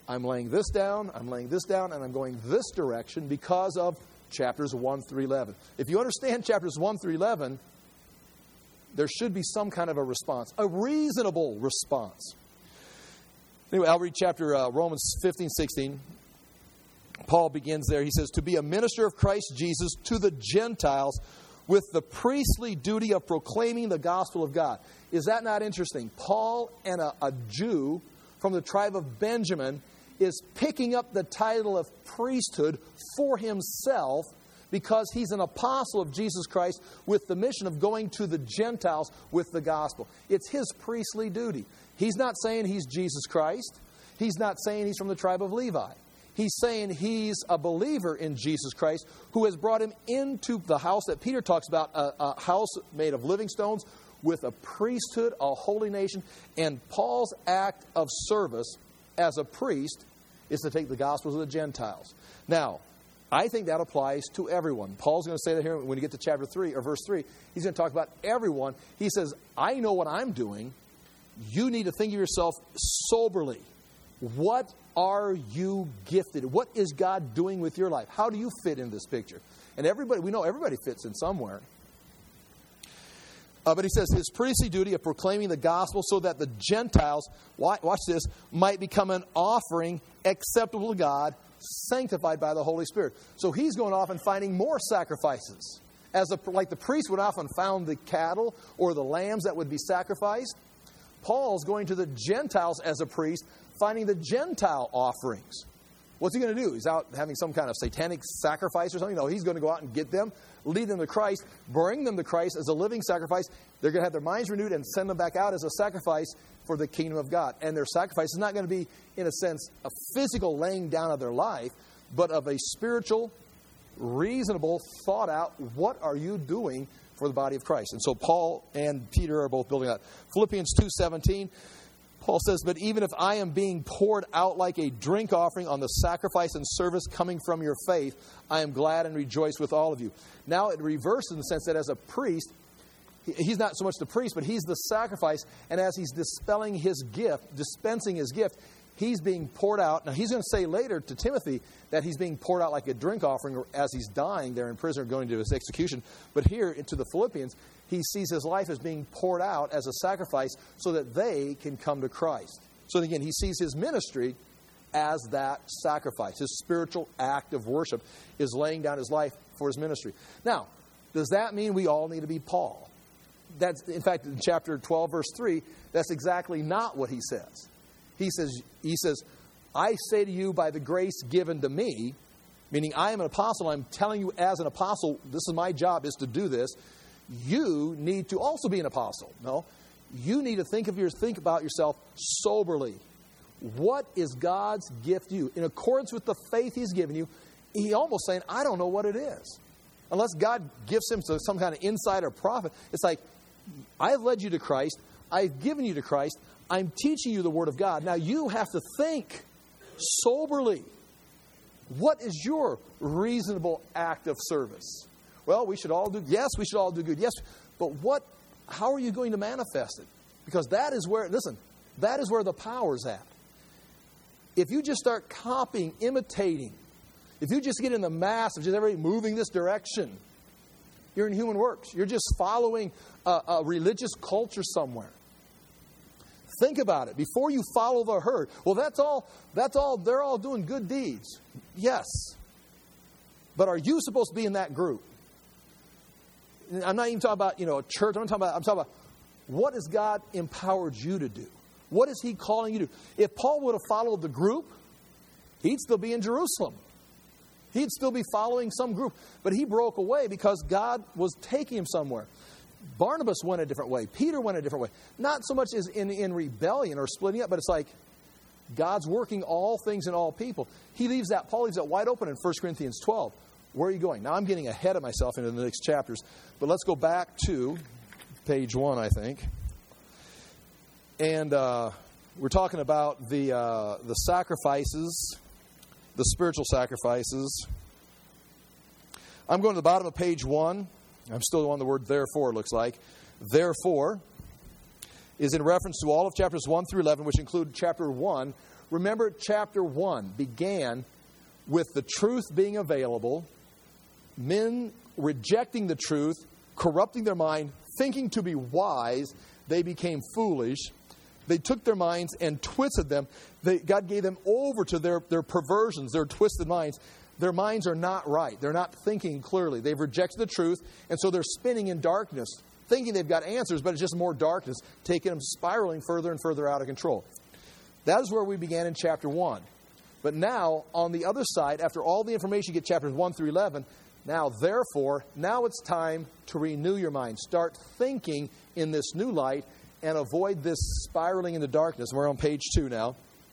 I'm laying this down, I'm laying this down, and I'm going this direction because of chapters one through eleven. If you understand chapters one through eleven, there should be some kind of a response, a reasonable response. Anyway, I'll read chapter uh, Romans fifteen, sixteen. Paul begins there. He says, to be a minister of Christ Jesus to the Gentiles with the priestly duty of proclaiming the gospel of God. Is that not interesting? Paul and a, a Jew from the tribe of Benjamin is picking up the title of priesthood for himself because he's an apostle of Jesus Christ with the mission of going to the Gentiles with the gospel. It's his priestly duty. He's not saying he's Jesus Christ. He's not saying he's from the tribe of Levi. He's saying he's a believer in Jesus Christ who has brought him into the house that Peter talks about, a, a house made of living stones with a priesthood, a holy nation. And Paul's act of service as a priest is to take the gospel to the Gentiles. Now, I think that applies to everyone. Paul's going to say that here when you get to chapter three or verse three. He's going to talk about everyone. He says, I know what I'm doing. You need to think of yourself soberly. What are you gifted? What is God doing with your life? How do you fit in this picture? And everybody, we know everybody fits in somewhere. Uh, but he says his priestly duty of proclaiming the gospel so that the Gentiles, watch this, might become an offering acceptable to God, sanctified by the Holy Spirit. So he's going off and finding more sacrifices. As a, like the priest would often found the cattle or the lambs that would be sacrificed, Paul's going to the Gentiles as a priest, finding the Gentile offerings. What's he going to do? He's out having some kind of satanic sacrifice or something? No, he's going to go out and get them, lead them to Christ, bring them to Christ as a living sacrifice. They're going to have their minds renewed and send them back out as a sacrifice for the kingdom of God. And their sacrifice is not going to be, in a sense, a physical laying down of their life, but of a spiritual, reasonable, thought out, what are you doing for the body of Christ? And so Paul and Peter are both building out. Philippians two seventeen, Paul says, but even if I am being poured out like a drink offering on the sacrifice and service coming from your faith, I am glad and rejoice with all of you. Now it reverses in the sense that as a priest, he's not so much the priest, but he's the sacrifice. And as he's dispelling his gift, dispensing his gift, he's being poured out. Now he's going to say later to Timothy that he's being poured out like a drink offering as he's dying there in prison or going to his execution. But here to the Philippians, he sees his life as being poured out as a sacrifice so that they can come to Christ. So again, he sees his ministry as that sacrifice. His spiritual act of worship is laying down his life for his ministry. Now, does that mean we all need to be Paul? That's, in fact, in chapter twelve, verse three, that's exactly not what he says. He says, he says, I say to you by the grace given to me, meaning I am an apostle, I'm telling you as an apostle, this is my job, is to do this. You need to also be an apostle. No, you need to think of your think about yourself soberly. What is God's gift to you? In accordance with the faith He's given you, He almost saying, I don't know what it is. Unless God gives him some kind of insight or prophet. It's like, I've led you to Christ. I've given you to Christ. I'm teaching you the Word of God. Now you have to think soberly. What is your reasonable act of service? Well, we should all do, yes, we should all do good. Yes, but what, how are you going to manifest it? Because that is where, listen, that is where the power's at. If you just start copying, imitating, if you just get in the mass of just everybody moving this direction, you're in human works. You're just following a, a religious culture somewhere. Think about it. Before you follow the herd, well, that's all, that's all, they're all doing good deeds. Yes. But are you supposed to be in that group? I'm not even talking about, you know, a church. I'm talking about, I'm talking about what has God empowered you to do? What is He calling you to do? If Paul would have followed the group, he'd still be in Jerusalem. He'd still be following some group. But he broke away because God was taking him somewhere. Barnabas went a different way. Peter went a different way. Not so much as in, in rebellion or splitting up, but it's like God's working all things in all people. He leaves that, Paul leaves that wide open in First Corinthians twelve. Where are you going? Now, I'm getting ahead of myself into the next chapters. But let's go back to page one, I think. And uh, we're talking about the uh, the sacrifices, the spiritual sacrifices. I'm going to the bottom of page one. I'm still on the word therefore, it looks like. Therefore, is in reference to all of chapters one through eleven, which include chapter one. Remember, chapter one began with the truth being available, men rejecting the truth, corrupting their mind, thinking to be wise, they became foolish. They took their minds and twisted them. They, God gave them over to their, their perversions, their twisted minds. Their minds are not right. They're not thinking clearly. They've rejected the truth, and so they're spinning in darkness, thinking they've got answers, but it's just more darkness, taking them spiraling further and further out of control. That is where we began in chapter one. But now, on the other side, after all the information you get chapters one through eleven, now, therefore, now it's time to renew your mind. Start thinking in this new light and avoid this spiraling into darkness. We're on page two now.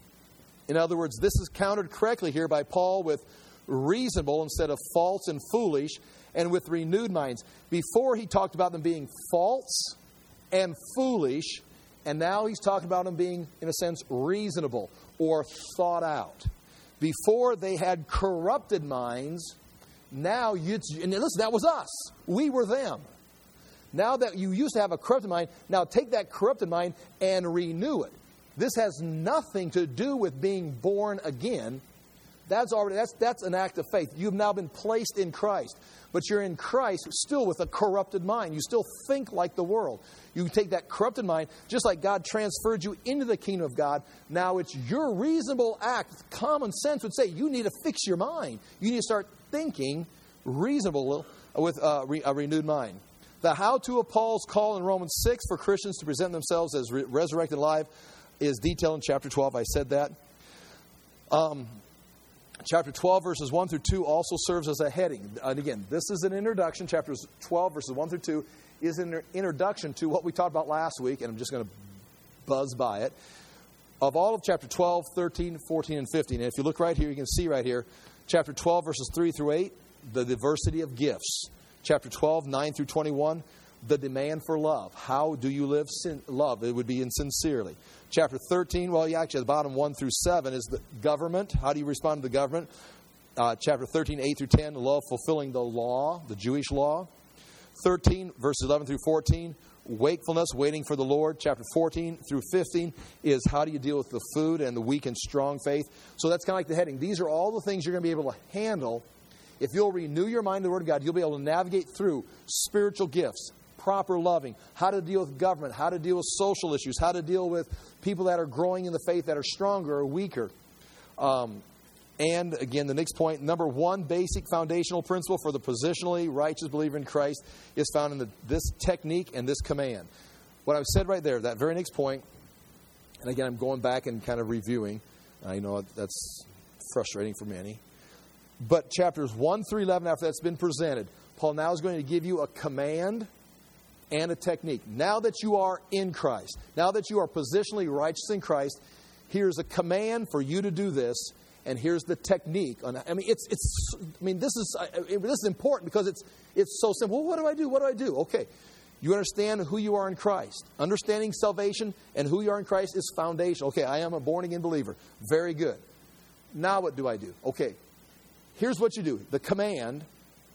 In other words, this is countered correctly here by Paul with reasonable instead of false and foolish, and with renewed minds. Before he talked about them being false and foolish, and now he's talking about them being, in a sense, reasonable or thought out. Before they had corrupted minds, now you, and listen, that was us. We were them. Now that you used to have a corrupted mind, now take that corrupted mind and renew it. This has nothing to do with being born again. That's already that's that's an act of faith. You've now been placed in Christ. But you're in Christ still with a corrupted mind. You still think like the world. You take that corrupted mind, just like God transferred you into the kingdom of God. Now it's your reasonable act. Common sense would say you need to fix your mind. You need to start thinking reasonable with uh, re- a renewed mind. The how-to of Paul's call in Romans six for Christians to present themselves as re- resurrected alive is detailed in chapter twelve. I said that. Um, chapter twelve, verses one through two also serves as a heading. And again, this is an introduction. Chapters twelve, verses one through two is an introduction to what we talked about last week, and I'm just going to buzz by it. Of all of chapter twelve, thirteen, fourteen, and fifteen, and if you look right here, you can see right here, chapter twelve, verses three through eight, the diversity of gifts. Chapter twelve, nine through twenty-one, the demand for love. How do you live sin- love? It would be in sincerely. Chapter thirteen, well, yeah, actually, the bottom one through seven is the government. How do you respond to the government? Uh, chapter thirteen, eight through ten, love fulfilling the law, the Jewish law. thirteen, verses eleven through fourteen, wakefulness, waiting for the Lord. Chapter fourteen through fifteen is how do you deal with the food and the weak and strong faith. So that's kind of like the heading. These are all the things you're going to be able to handle. If you'll renew your mind to the Word of God, you'll be able to navigate through spiritual gifts, proper loving, how to deal with government, how to deal with social issues, how to deal with people that are growing in the faith that are stronger or weaker. Um, and again, the next point, number one basic foundational principle for the positionally righteous believer in Christ is found in the, this technique and this command. What I've said right there, that very next point, and again, I'm going back and kind of reviewing. I know that's frustrating for many. But chapters one through eleven, after that's been presented, Paul now is going to give you a command and a technique. Now that you are in Christ, now that you are positionally righteous in Christ, here's a command for you to do this, and here's the technique. On, I mean, it's it's. I mean, this is this is important because it's it's so simple. Well, what do I do? What do I do? Okay, you understand who you are in Christ. Understanding salvation and who you are in Christ is foundational. Okay, I am a born again believer. Very good. Now what do I do? Okay. Here's what you do, the command,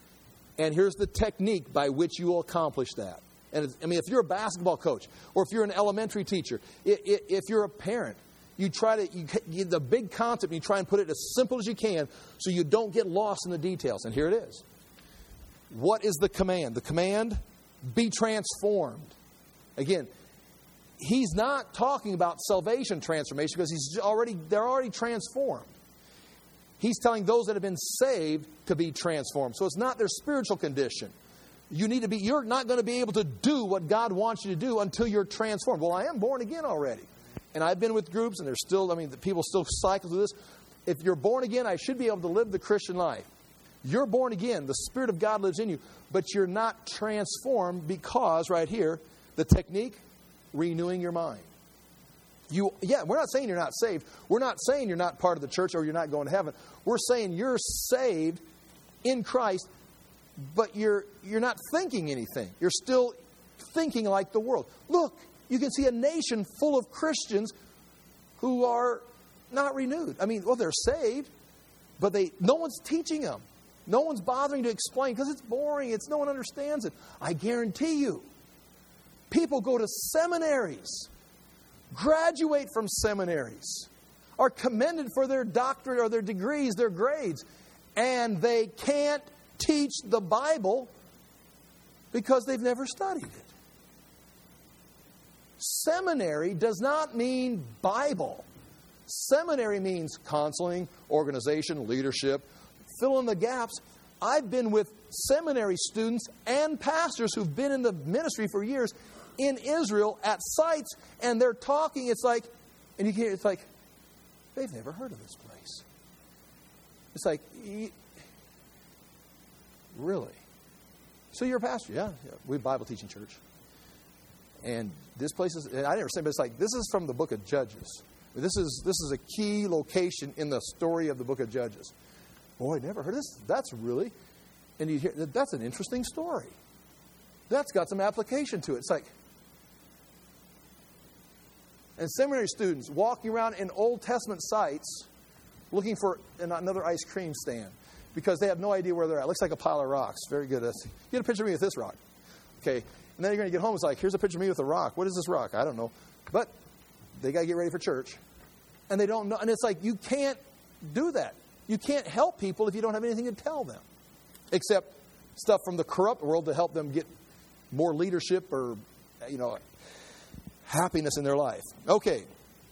and here's the technique by which you will accomplish that. And I mean, if you're a basketball coach, or if you're an elementary teacher, if you're a parent, you try to, you, you, the big concept, you try and put it as simple as you can so you don't get lost in the details. And here it is. What is the command? The command, be transformed. Again, he's not talking about salvation transformation because he's already, they're already transformed. He's telling those that have been saved to be transformed. So it's not their spiritual condition. You need to be, you're not going to be able to do what God wants you to do until you're transformed. Well, I am born again already. And I've been with groups and there's still, I mean, the people still cycle through this. If you're born again, I should be able to live the Christian life. You're born again. The Spirit of God lives in you. But you're not transformed because, right here, the technique, renewing your mind. You, yeah, we're not saying you're not saved. We're not saying you're not part of the church or you're not going to heaven. We're saying you're saved in Christ, but you're you're not thinking anything. You're still thinking like the world. Look, you can see a nation full of Christians who are not renewed. I mean, well, they're saved, but they no one's teaching them. No one's bothering to explain because it's boring. It's no one understands it. I guarantee you, people go to seminaries graduate from seminaries, are commended for their doctorate or their degrees, their grades, and they can't teach the Bible because they've never studied it. Seminary does not mean Bible. Seminary means counseling, organization, leadership. Fill in the gaps. I've been with seminary students and pastors who've been in the ministry for years in Israel at sites, and they're talking. It's like, and you hear, it's like, they've never heard of this place. It's like, really? So you're a pastor? Yeah, yeah. We're a Bible teaching church. And this place is, I never say, but it's like, this is from the book of Judges. This is this is a key location in the story of the book of Judges. Boy, I never heard this. That's really, and you hear, that's an interesting story. That's got some application to it. It's like, and seminary students walking around in Old Testament sites looking for another ice cream stand because they have no idea where they're at. It looks like a pile of rocks. Very good. That's, get a picture of me with this rock. Okay. And then you're going to get home. It's like, here's a picture of me with a rock. What is this rock? I don't know. But they got to get ready for church. And they don't know. And it's like, you can't do that. You can't help people if you don't have anything to tell them. Except stuff from the corrupt world to help them get more leadership or, you know, happiness in their life. Okay.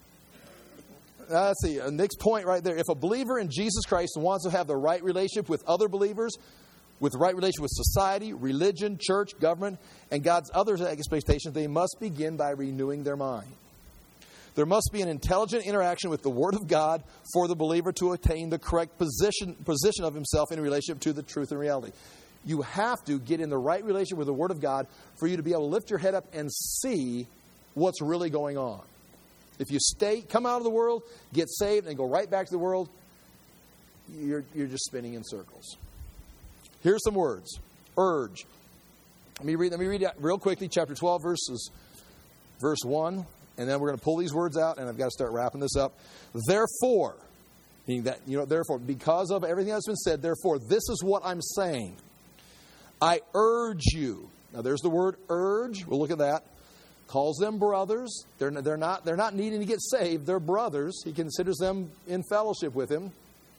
Uh, let's see. Uh, next point right there. If a believer in Jesus Christ wants to have the right relationship with other believers, with the right relationship with society, religion, church, government, and God's other expectations, they must begin by renewing their mind. There must be an intelligent interaction with the Word of God for the believer to attain the correct position, position of himself in relationship to the truth and reality. You have to get in the right relationship with the Word of God for you to be able to lift your head up and see what's really going on. If you stay, come out of the world, get saved, and go right back to the world, you're, you're just spinning in circles. Here's some words. Urge. Let me read, let me read it real quickly, chapter twelve, verses, verse one. And then we're going to pull these words out, and I've got to start wrapping this up. Therefore, meaning that, you know, therefore, because of everything that's been said, therefore, this is what I'm saying. I urge you. Now, there's the word urge. We'll look at that. Calls them brothers. They're, they're not, they're not needing to get saved. They're brothers. He considers them in fellowship with him.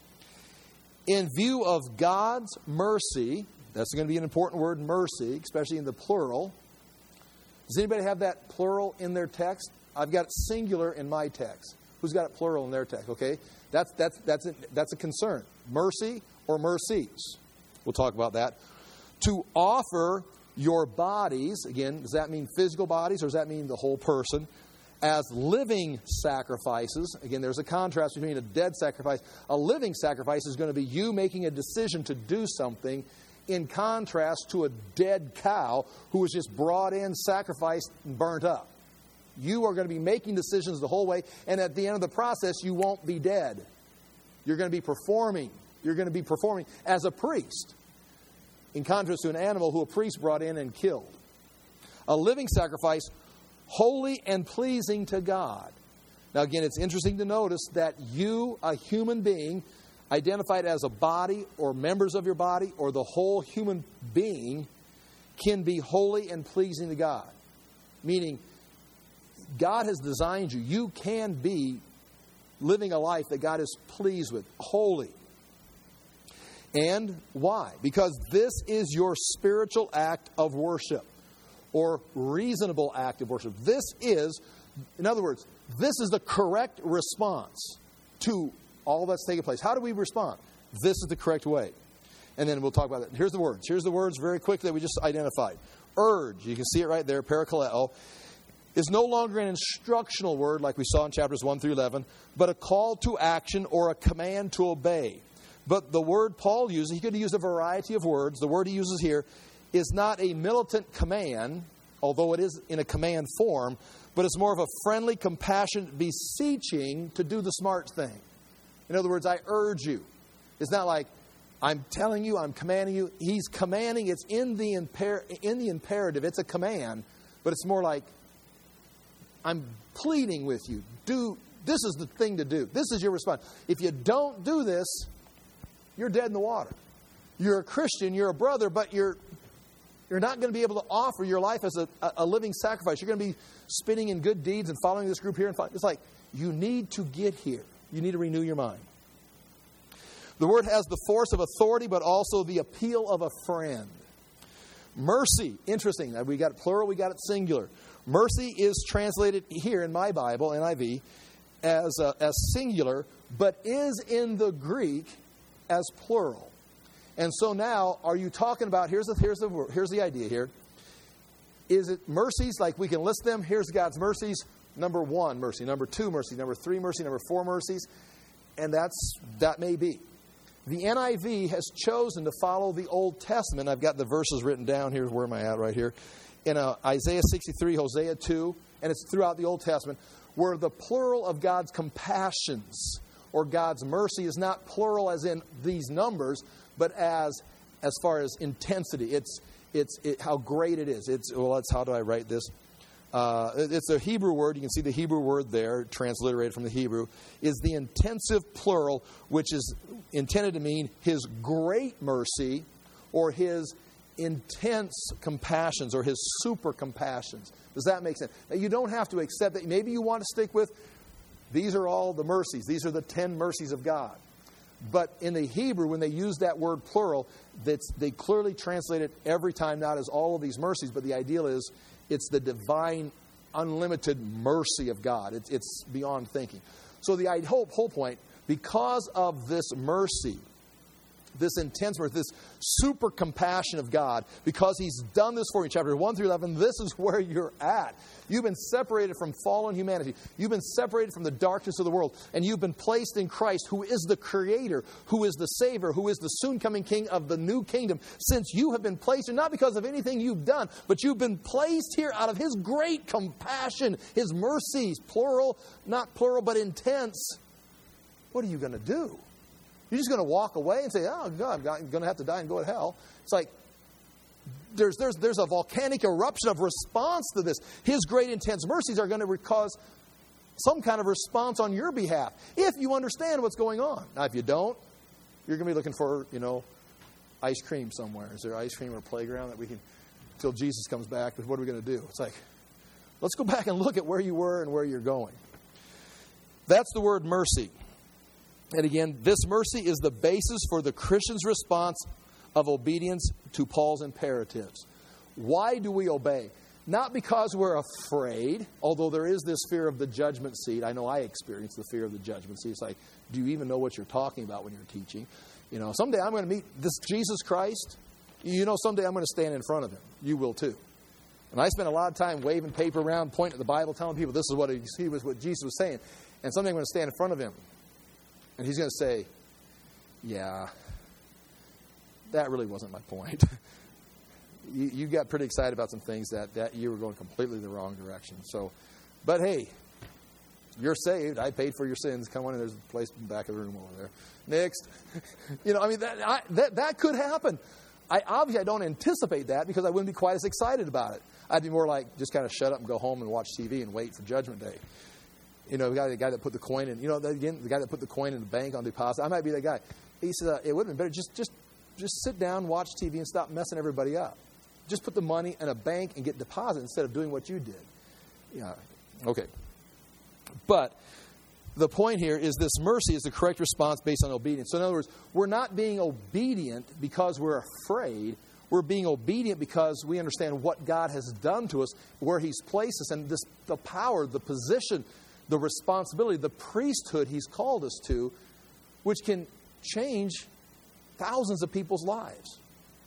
In view of God's mercy, that's going to be an important word, mercy, especially in the plural. Does anybody have that plural in their text? I've got it singular in my text. Who's got it plural in their text? Okay, that's that's that's a, that's a concern. Mercy or mercies. We'll talk about that. To offer your bodies, again, does that mean physical bodies or does that mean the whole person? As living sacrifices. Again, there's a contrast between a dead sacrifice. A living sacrifice is going to be you making a decision to do something, in contrast to a dead cow who was just brought in, sacrificed, and burnt up. You are going to be making decisions the whole way, and at the end of the process, you won't be dead. You're going to be performing. You're going to be performing as a priest, in contrast to an animal who a priest brought in and killed. A living sacrifice, holy and pleasing to God. Now, again, it's interesting to notice that you, a human being, identified as a body or members of your body or the whole human being, can be holy and pleasing to God. Meaning, God has designed you. You can be living a life that God is pleased with, holy. And why? Because this is your spiritual act of worship or reasonable act of worship. This is, in other words, this is the correct response to all that's taking place. How do we respond? This is the correct way. And then we'll talk about it. Here's the words. Here's the words very quickly that we just identified. Urge, you can see it right there, parakaleo, is no longer an instructional word like we saw in chapters one through eleven, but a call to action or a command to obey. But the word Paul uses, he could use a variety of words. The word he uses here is not a militant command, although it is in a command form, but it's more of a friendly, compassionate beseeching to do the smart thing. In other words, I urge you. It's not like I'm telling you, I'm commanding you. He's commanding. It's in the imper- in the imperative. It's a command, but it's more like I'm pleading with you. Do this is the thing to do. This is your response. If you don't do this, you're dead in the water. You're a Christian, you're a brother, but you're You're not going to be able to offer your life as a, a living sacrifice. You're going to be spinning in good deeds and following this group here. And it's like, you need to get here. You need to renew your mind. The word has the force of authority, but also the appeal of a friend. Mercy, interesting. We got it plural, we got it singular. Mercy is translated here in my Bible, N I V, as, uh, as singular, but is in the Greek as plural. And so now, are you talking about, here's the, here's the, here's the idea here. Is it mercies, like we can list them? Here's God's mercies. Number one, mercy. Number two, mercy. Number three, mercy. Number four, mercies. And that's that may be. The N I V has chosen to follow the Old Testament. I've got the verses written down here. Where am I at right here? In uh, Isaiah sixty-three, Hosea two, and it's throughout the Old Testament, where the plural of God's compassions or God's mercy is not plural as in these numbers, but as as far as intensity. It's it's it, how great it is. It's well, that's how do I write this? Uh, it's a Hebrew word. You can see the Hebrew word there, transliterated from the Hebrew, is the intensive plural, which is intended to mean His great mercy or His intense compassions or His super compassions. Does that make sense? Now, you don't have to accept that. Maybe you want to stick with, these are all the mercies. These are the ten mercies of God. But in the Hebrew, when they use that word plural, that's, they clearly translate it every time, not as all of these mercies, but the ideal is it's the divine, unlimited mercy of God. It's, it's beyond thinking. So the whole, whole point, because of this mercy, this intense mercy, this super compassion of God, because He's done this for you, chapter one through eleven, this is where you're at. You've been separated from fallen humanity. You've been separated from the darkness of the world. And you've been placed in Christ, who is the Creator, who is the Savior, who is the soon-coming King of the new kingdom. Since you have been placed here, not because of anything you've done, but you've been placed here out of His great compassion, His mercies, plural, not plural, but intense. What are you going to do? You're just going to walk away and say, oh, God, I'm going to have to die and go to hell. It's like, there's, there's, there's a volcanic eruption of response to this. His great intense mercies are going to cause some kind of response on your behalf, if you understand what's going on. Now, if you don't, you're going to be looking for, you know, ice cream somewhere. Is there ice cream or a playground that we can, until Jesus comes back, what are we going to do? It's like, let's go back and look at where you were and where you're going. That's the word mercy. And again, this mercy is the basis for the Christian's response of obedience to Paul's imperatives. Why do we obey? Not because we're afraid, although there is this fear of the judgment seat. I know I experienced the fear of the judgment seat. It's like, do you even know what you're talking about when you're teaching? You know, someday I'm going to meet this Jesus Christ. You know, someday I'm going to stand in front of Him. You will too. And I spent a lot of time waving paper around, pointing at the Bible, telling people this is what he, he was, what Jesus was saying. And someday I'm going to stand in front of Him. And He's going to say, yeah, that really wasn't my point. you, you got pretty excited about some things that, that you were going completely the wrong direction. So, but hey, you're saved. I paid for your sins. Come on in. There's a place in the back of the room over there. Next. you know, I mean, that, I, that, that could happen. I obviously I don't anticipate that because I wouldn't be quite as excited about it. I'd be more like, just kind of shut up and go home and watch T V and wait for Judgment Day. You know, the guy, the guy that put the coin in, you know, the, again, the guy that put the coin in the bank on deposit. I might be that guy. He said, uh, it would have been better just, just, just sit down, watch T V, and stop messing everybody up. Just put the money in a bank and get deposit instead of doing what you did. Yeah, okay. But the point here is this mercy is the correct response based on obedience. So in other words, we're not being obedient because we're afraid. We're being obedient because we understand what God has done to us, where He's placed us, and this, the power, the position, the responsibility, the priesthood He's called us to, which can change thousands of people's lives.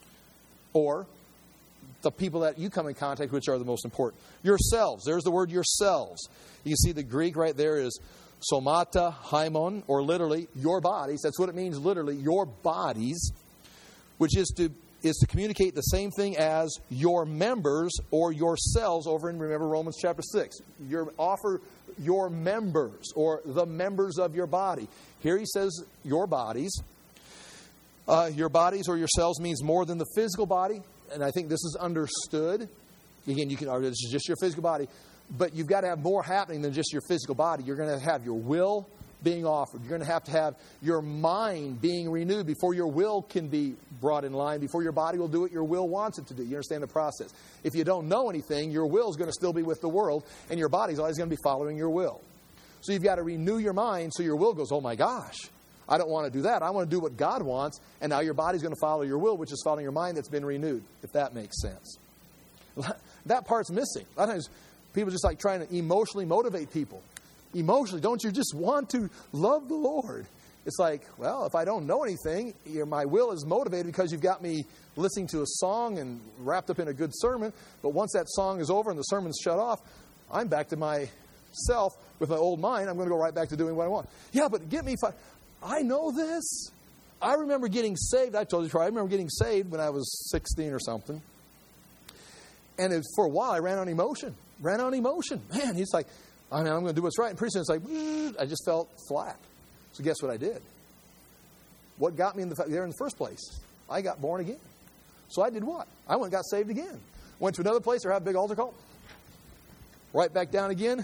Or the people that you come in contact with, which are the most important. Yourselves. There's the word yourselves. You see the Greek right there is somata haimon, or literally your bodies. That's what it means, literally, your bodies, which is to is to communicate the same thing as your members or yourselves over in, remember, Romans chapter six. Your, offer your members or the members of your body. Here he says your bodies. Uh, your bodies or yourselves means more than the physical body. And I think this is understood. Again, you can argue this is just your physical body. But you've got to have more happening than just your physical body. You're going to have your will, being offered. You're going to have to have your mind being renewed before your will can be brought in line, before your body will do what your will wants it to do. You understand the process? If you don't know anything, your will is going to still be with the world, and your body's always going to be following your will. So you've got to renew your mind so your will goes, oh my gosh, I don't want to do that. I want to do what God wants, and now your body's going to follow your will, which is following your mind that's been renewed, if that makes sense. That part's missing. A lot of times people just like trying to emotionally motivate people. Emotionally, don't you just want to love the Lord? It's like, well, if I don't know anything, you know, my will is motivated because you've got me listening to a song and wrapped up in a good sermon. But once that song is over and the sermon's shut off, I'm back to myself with my old mind. I'm going to go right back to doing what I want. Yeah, but get me... Fi- I know this. I remember getting saved. I told you, I remember getting saved when I was sixteen or something. And it was, for a while, I ran on emotion. Ran on emotion. Man, he's like, I mean, I'm going to do what's right. And pretty soon it's like, I just felt flat. So guess what I did? What got me in the, there in the first place? I got born again. So I did what? I went and got saved again. Went to another place or had a big altar call. Right back down again.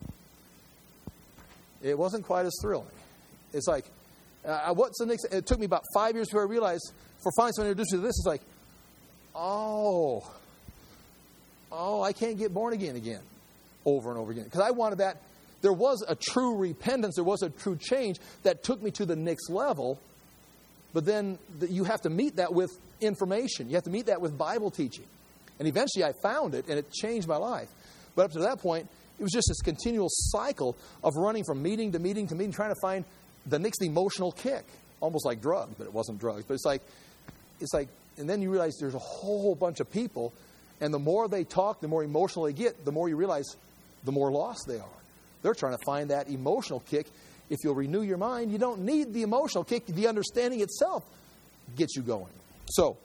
It wasn't quite as thrilling. It's like, uh, what's the next? It took me about five years before I realized, for finally someone introduced me to this, it's like, oh, oh, I can't get born again again, over and over again. Because I wanted that. There was a true repentance. There was a true change that took me to the next level. But then the, you have to meet that with information. You have to meet that with Bible teaching. And eventually I found it, and it changed my life. But up to that point, it was just this continual cycle of running from meeting to meeting to meeting, trying to find the next emotional kick. Almost like drugs, but it wasn't drugs. But it's like, it's like, and then you realize there's a whole bunch of people, and the more they talk, the more emotional they get, the more you realize the more lost they are. They're trying to find that emotional kick. If you'll renew your mind, you don't need the emotional kick. The understanding itself gets you going. So,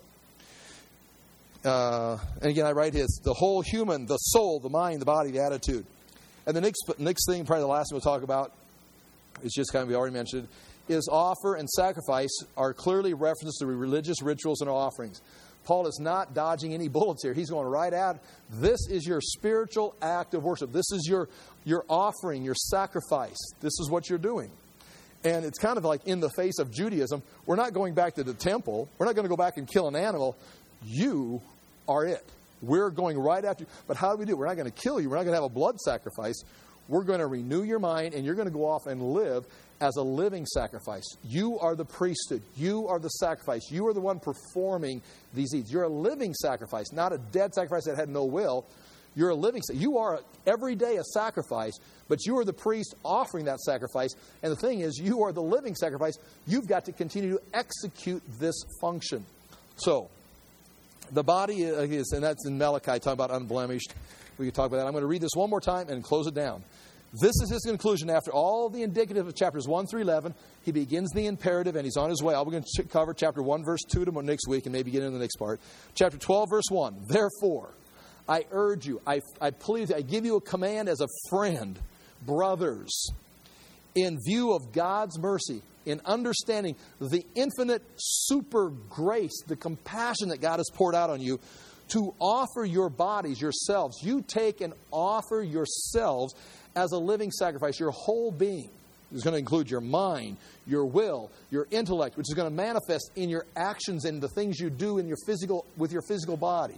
uh, and again, I write his, the whole human, the soul, the mind, the body, the attitude. And the next, next thing, probably the last thing we'll talk about, is just kind of, we already mentioned, is offer and sacrifice are clearly references to religious rituals and offerings. Paul is not dodging any bullets here. He's going right at, this is your spiritual act of worship. This is your, your offering, your sacrifice. This is what you're doing. And it's kind of like in the face of Judaism. We're not going back to the temple. We're not going to go back and kill an animal. You are it. We're going right after you. But how do we do it? We're not going to kill you. We're not going to have a blood sacrifice. We're going to renew your mind, and you're going to go off and live as a living sacrifice. You are the priesthood. You are the sacrifice. You are the one performing these deeds. You're a living sacrifice, not a dead sacrifice that had no will. You're a living sacrifice. You are every day a sacrifice, but you are the priest offering that sacrifice. And the thing is, you are the living sacrifice. You've got to continue to execute this function. So, the body is, and that's in Malachi, talking about unblemished. We can talk about that. I'm going to read this one more time and close it down. This is his conclusion. After all the indicative of chapters one through eleven, he begins the imperative, and he's on his way. We're going to cover chapter one, verse two to next week, and maybe get into the next part. Chapter twelve, verse one. Therefore, I urge you, I, I please, I give you a command as a friend, brothers, in view of God's mercy, in understanding the infinite super grace, the compassion that God has poured out on you, to offer your bodies, yourselves. You take and offer yourselves as a living sacrifice, your whole being. It's going to include your mind, your will, your intellect, which is going to manifest in your actions and the things you do in your physical, with your physical body.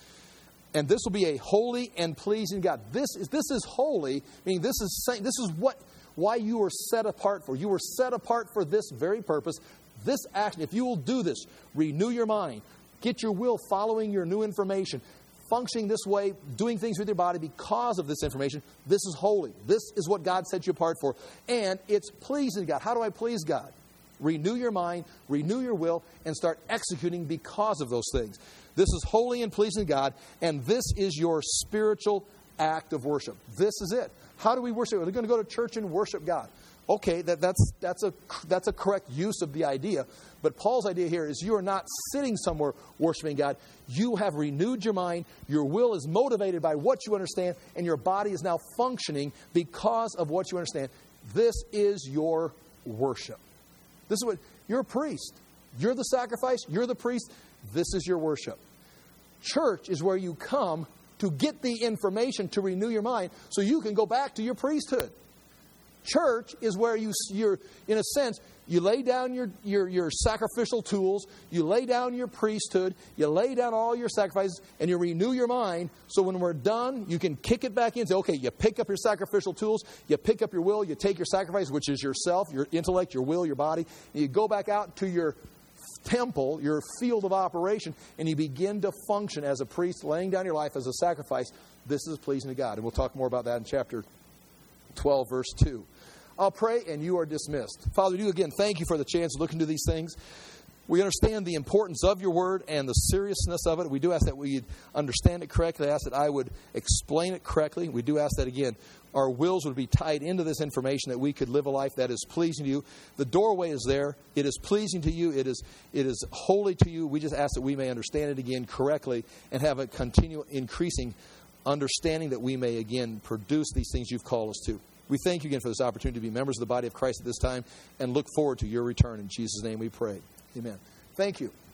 And this will be a holy and pleasing God. This is this is holy, meaning this is saying this is what why you were set apart for. You were set apart for this very purpose. This action, if you will do this, renew your mind, get your will following your new information, functioning this way, doing things with your body because of this information, this is holy. This is what God set you apart for. And it's pleasing to God. How do I please God? Renew your mind, renew your will, and start executing because of those things. This is holy and pleasing to God, and this is your spiritual act of worship. This is it. How do we worship? We're going to go to church and worship God. Okay, that, that's that's a that's a correct use of the idea. But Paul's idea here is you are not sitting somewhere worshiping God. You have renewed your mind. Your will is motivated by what you understand, and your body is now functioning because of what you understand. This is your worship. This is what you're a priest. You're the sacrifice. You're the priest. This is your worship. Church is where you come to get the information to renew your mind so you can go back to your priesthood. Church is where you, you're, in a sense, you lay down your, your, your sacrificial tools, you lay down your priesthood, you lay down all your sacrifices, and you renew your mind. So when we're done, you can kick it back in and say, okay, you pick up your sacrificial tools, you pick up your will, you take your sacrifice, which is yourself, your intellect, your will, your body, and you go back out to your temple, your field of operation, and you begin to function as a priest, laying down your life as a sacrifice. This is pleasing to God. And we'll talk more about that in chapter twelve, verse two. I'll pray, and you are dismissed. Father, we do again thank you for the chance to look into these things. We understand the importance of your word and the seriousness of it. We do ask that we understand it correctly. I ask that I would explain it correctly. We do ask that, again, our wills would be tied into this information, that we could live a life that is pleasing to you. The doorway is there. It is pleasing to you. It is, it is holy to you. We just ask that we may understand it again correctly and have a continual increasing understanding that we may, again, produce these things you've called us to. We thank you again for this opportunity to be members of the body of Christ at this time and look forward to your return. In Jesus' name we pray. Amen. Thank you.